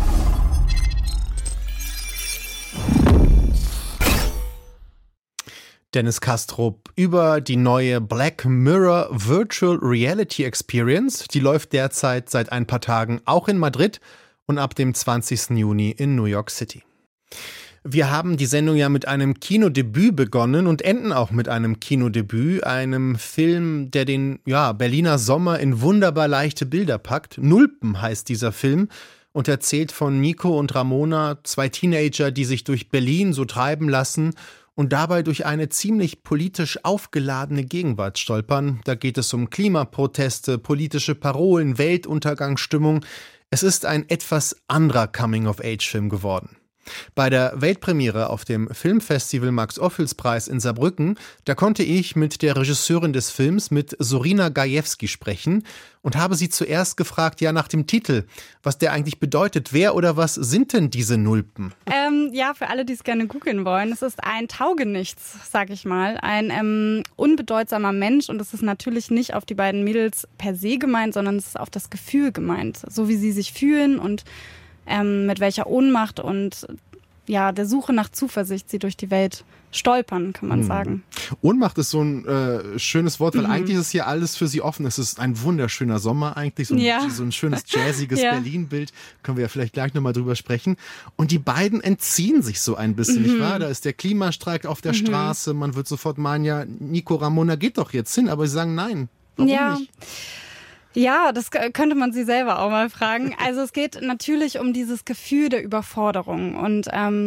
Dennis Kastrup über die neue Black Mirror Virtual Reality Experience. Die läuft derzeit seit ein paar Tagen auch in Madrid und ab dem zwanzigsten Juni in New York City. Wir haben die Sendung ja mit einem Kinodebüt begonnen und enden auch mit einem Kinodebüt, einem Film, der den ja, Berliner Sommer in wunderbar leichte Bilder packt. Nulpen heißt dieser Film und erzählt von Nico und Ramona, zwei Teenager, die sich durch Berlin so treiben lassen und dabei durch eine ziemlich politisch aufgeladene Gegenwart stolpern. Da geht es um Klimaproteste, politische Parolen, Weltuntergangsstimmung. Es ist ein etwas anderer Coming-of-Age-Film geworden. Bei der Weltpremiere auf dem Filmfestival Max-Ophüls-Preis in Saarbrücken, da konnte ich mit der Regisseurin des Films, mit Sorina Gajewski, sprechen und habe sie zuerst gefragt, ja nach dem Titel, was der eigentlich bedeutet. Wer oder was sind denn diese Nulpen? Ähm, ja, für alle, die es gerne googeln wollen, es ist ein Taugenichts, sag ich mal, ein ähm, unbedeutsamer Mensch und es ist natürlich nicht auf die beiden Mädels per se gemeint, sondern es ist auf das Gefühl gemeint, so wie sie sich fühlen und Ähm, mit welcher Ohnmacht und ja, der Suche nach Zuversicht sie durch die Welt stolpern, kann man mhm. sagen. Ohnmacht ist so ein äh, schönes Wort, weil mhm. eigentlich ist hier alles für sie offen. Es ist ein wunderschöner Sommer eigentlich, so ein, ja. so ein schönes jazziges ja. Berlin-Bild. Können wir ja vielleicht gleich nochmal drüber sprechen. Und die beiden entziehen sich so ein bisschen, mhm. nicht wahr? Da ist der Klimastreik auf der mhm. Straße, man wird sofort meinen, ja, Nico, Ramona, geht doch jetzt hin, aber sie sagen nein. Warum ja. nicht? Ja, das könnte man sie selber auch mal fragen. Also es geht natürlich um dieses Gefühl der Überforderung und ähm,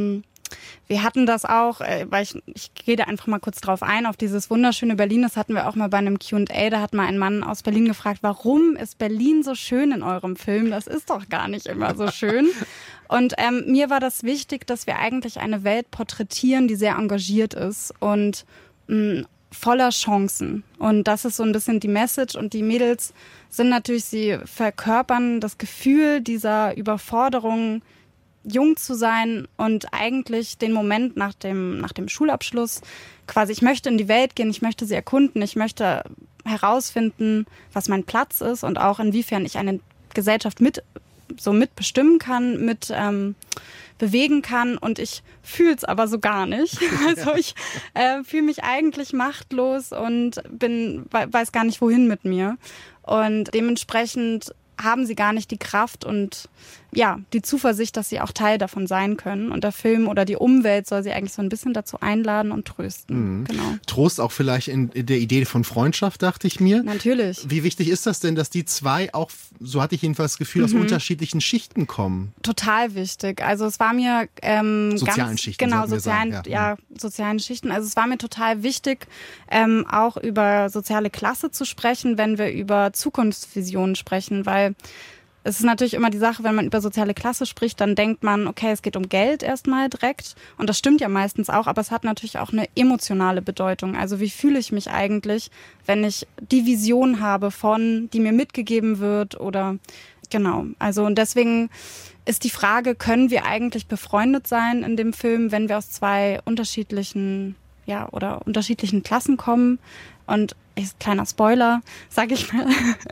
wir hatten das auch, weil ich, ich gehe da einfach mal kurz drauf ein, auf dieses wunderschöne Berlin, das hatten wir auch mal bei einem Q und A, da hat mal ein Mann aus Berlin gefragt, warum ist Berlin so schön in eurem Film? Das ist doch gar nicht immer so schön. Und ähm, mir war das wichtig, dass wir eigentlich eine Welt porträtieren, die sehr engagiert ist und mh, voller Chancen. Und das ist so ein bisschen die Message. Und die Mädels sind natürlich, sie verkörpern das Gefühl dieser Überforderung, jung zu sein und eigentlich den Moment nach dem, nach dem Schulabschluss quasi, ich möchte in die Welt gehen, ich möchte sie erkunden, ich möchte herausfinden, was mein Platz ist und auch inwiefern ich eine Gesellschaft mit, so mitbestimmen kann, mit ähm, bewegen kann und ich fühle es aber so gar nicht. Also ich äh, fühle mich eigentlich machtlos und bin, weiß gar nicht, wohin mit mir. Und dementsprechend haben sie gar nicht die Kraft und ja, die Zuversicht, dass sie auch Teil davon sein können. Und der Film oder die Umwelt soll sie eigentlich so ein bisschen dazu einladen und trösten. Mhm. Genau. Trost auch vielleicht in, in der Idee von Freundschaft, dachte ich mir. Natürlich. Wie wichtig ist das denn, dass die zwei auch, so hatte ich jedenfalls das Gefühl, mhm. aus unterschiedlichen Schichten kommen? Total wichtig. Also es war mir ähm, sozialen ganz, Schichten, genau, sozialen, sagen, ja. ja, sozialen Schichten. Also es war mir total wichtig, ähm, auch über soziale Klasse zu sprechen, wenn wir über Zukunftsvisionen sprechen, weil es ist natürlich immer die Sache, wenn man über soziale Klasse spricht, dann denkt man, okay, es geht um Geld erstmal direkt. Und das stimmt ja meistens auch, aber es hat natürlich auch eine emotionale Bedeutung. Also wie fühle ich mich eigentlich, wenn ich die Vision habe von, die mir mitgegeben wird oder genau. Also und deswegen ist die Frage, können wir eigentlich befreundet sein in dem Film, wenn wir aus zwei unterschiedlichen, ja, oder unterschiedlichen Klassen kommen? Und ist kleiner Spoiler, sag ich mal.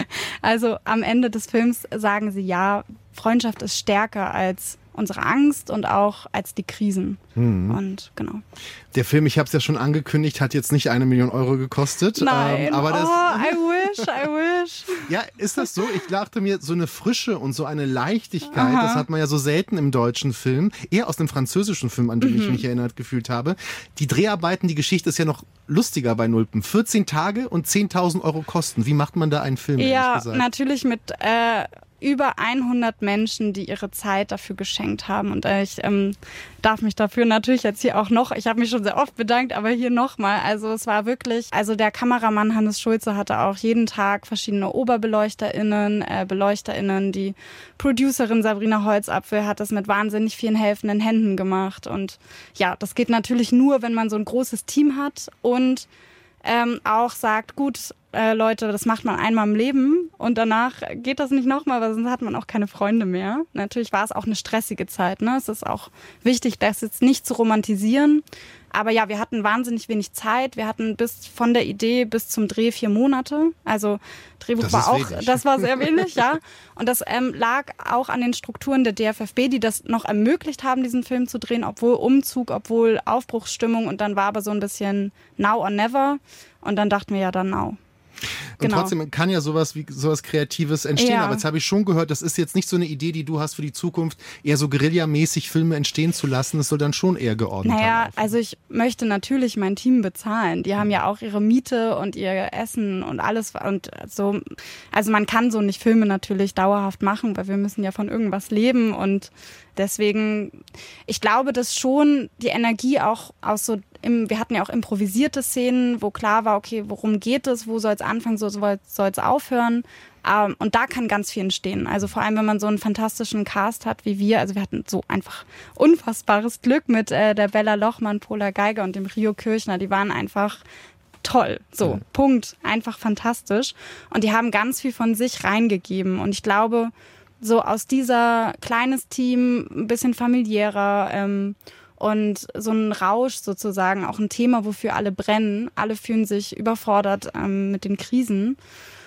Also am Ende des Films sagen sie, ja, Freundschaft ist stärker als unsere Angst und auch als die Krisen. Mhm. Und genau. Der Film, ich habe es ja schon angekündigt, hat jetzt nicht eine Million Euro gekostet. Nein, ähm, aber das, oh, I wish, I wish. Ja, ist das so? Ich dachte mir, so eine Frische und so eine Leichtigkeit, Aha. das hat man ja so selten im deutschen Film, eher aus dem französischen Film, an den Mhm. ich mich erinnert gefühlt habe. Die Dreharbeiten, die Geschichte ist ja noch lustiger bei Nulpen. vierzehn Tage und zehntausend Euro Kosten. Wie macht man da einen Film, Ja, ehrlich gesagt? natürlich mit äh, über hundert Menschen, die ihre Zeit dafür geschenkt haben. Und äh, ich ähm, darf mich dafür natürlich jetzt hier auch noch, ich habe mich schon sehr oft bedankt, aber hier nochmal. Also es war wirklich, also der Kameramann Hannes Schulze hatte auch jeden Tag verschiedene OberbeleuchterInnen, äh, BeleuchterInnen. Die Producerin Sabrina Holzapfel hat das mit wahnsinnig vielen helfenden Händen gemacht. Und ja, das geht natürlich nur, wenn man so ein großes Team hat und ähm, auch sagt, gut, äh, Leute, das macht man einmal im Leben und danach geht das nicht nochmal, weil sonst hat man auch keine Freunde mehr. Natürlich war es auch eine stressige Zeit, ne? Es ist auch wichtig, das jetzt nicht zu romantisieren. Aber ja, wir hatten wahnsinnig wenig Zeit. Wir hatten bis von der Idee bis zum Dreh vier Monate. Also Drehbuch Das war ist auch, wenig. das war sehr wenig, ja. Und das ähm, lag auch an den Strukturen der D F F B, die das noch ermöglicht haben, diesen Film zu drehen, obwohl Umzug, obwohl Aufbruchsstimmung. Und dann war aber so ein bisschen now or never. Und dann dachten wir ja dann now. Und Genau. trotzdem kann ja sowas wie sowas Kreatives entstehen. Ja. Aber jetzt habe ich schon gehört, das ist jetzt nicht so eine Idee, die du hast für die Zukunft, eher so guerillamäßig Filme entstehen zu lassen. Das soll dann schon eher geordnet Naja, laufen. also ich möchte natürlich mein Team bezahlen. Die haben ja auch ihre Miete und ihr Essen und alles. Und so, also man kann so nicht Filme natürlich dauerhaft machen, weil wir müssen ja von irgendwas leben. Und deswegen, ich glaube, dass schon die Energie auch aus so, im, wir hatten ja auch improvisierte Szenen, wo klar war, okay, worum geht es, wo soll es anfangen, so soll es aufhören. Um, und da kann ganz viel entstehen. Also vor allem, wenn man so einen fantastischen Cast hat wie wir. Also wir hatten so einfach unfassbares Glück mit äh, der Bella Lochmann, Pola Geiger und dem Rio Kirchner. Die waren einfach toll. So, mhm. Punkt. Einfach fantastisch. Und die haben ganz viel von sich reingegeben. Und ich glaube, so aus dieser kleines Team, ein bisschen familiärer ähm, und so ein Rausch sozusagen, auch ein Thema, wofür alle brennen. Alle fühlen sich überfordert ähm, mit den Krisen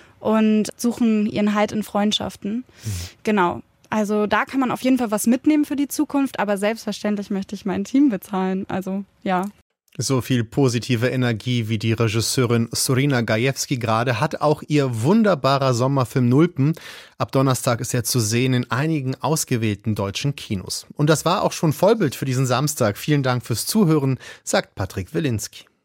und suchen ihren Halt in Freundschaften. Mhm. Genau. Also da kann man auf jeden Fall was mitnehmen für die Zukunft, aber selbstverständlich möchte ich mein Team bezahlen. Also ja. So viel positive Energie wie die Regisseurin Sorina Gajewski gerade hat auch ihr wunderbarer Sommerfilm Nulpen. Ab Donnerstag ist er zu sehen in einigen ausgewählten deutschen Kinos. Und das war auch schon Vollbild für diesen Samstag. Vielen Dank fürs Zuhören, sagt Patrick Wilinski.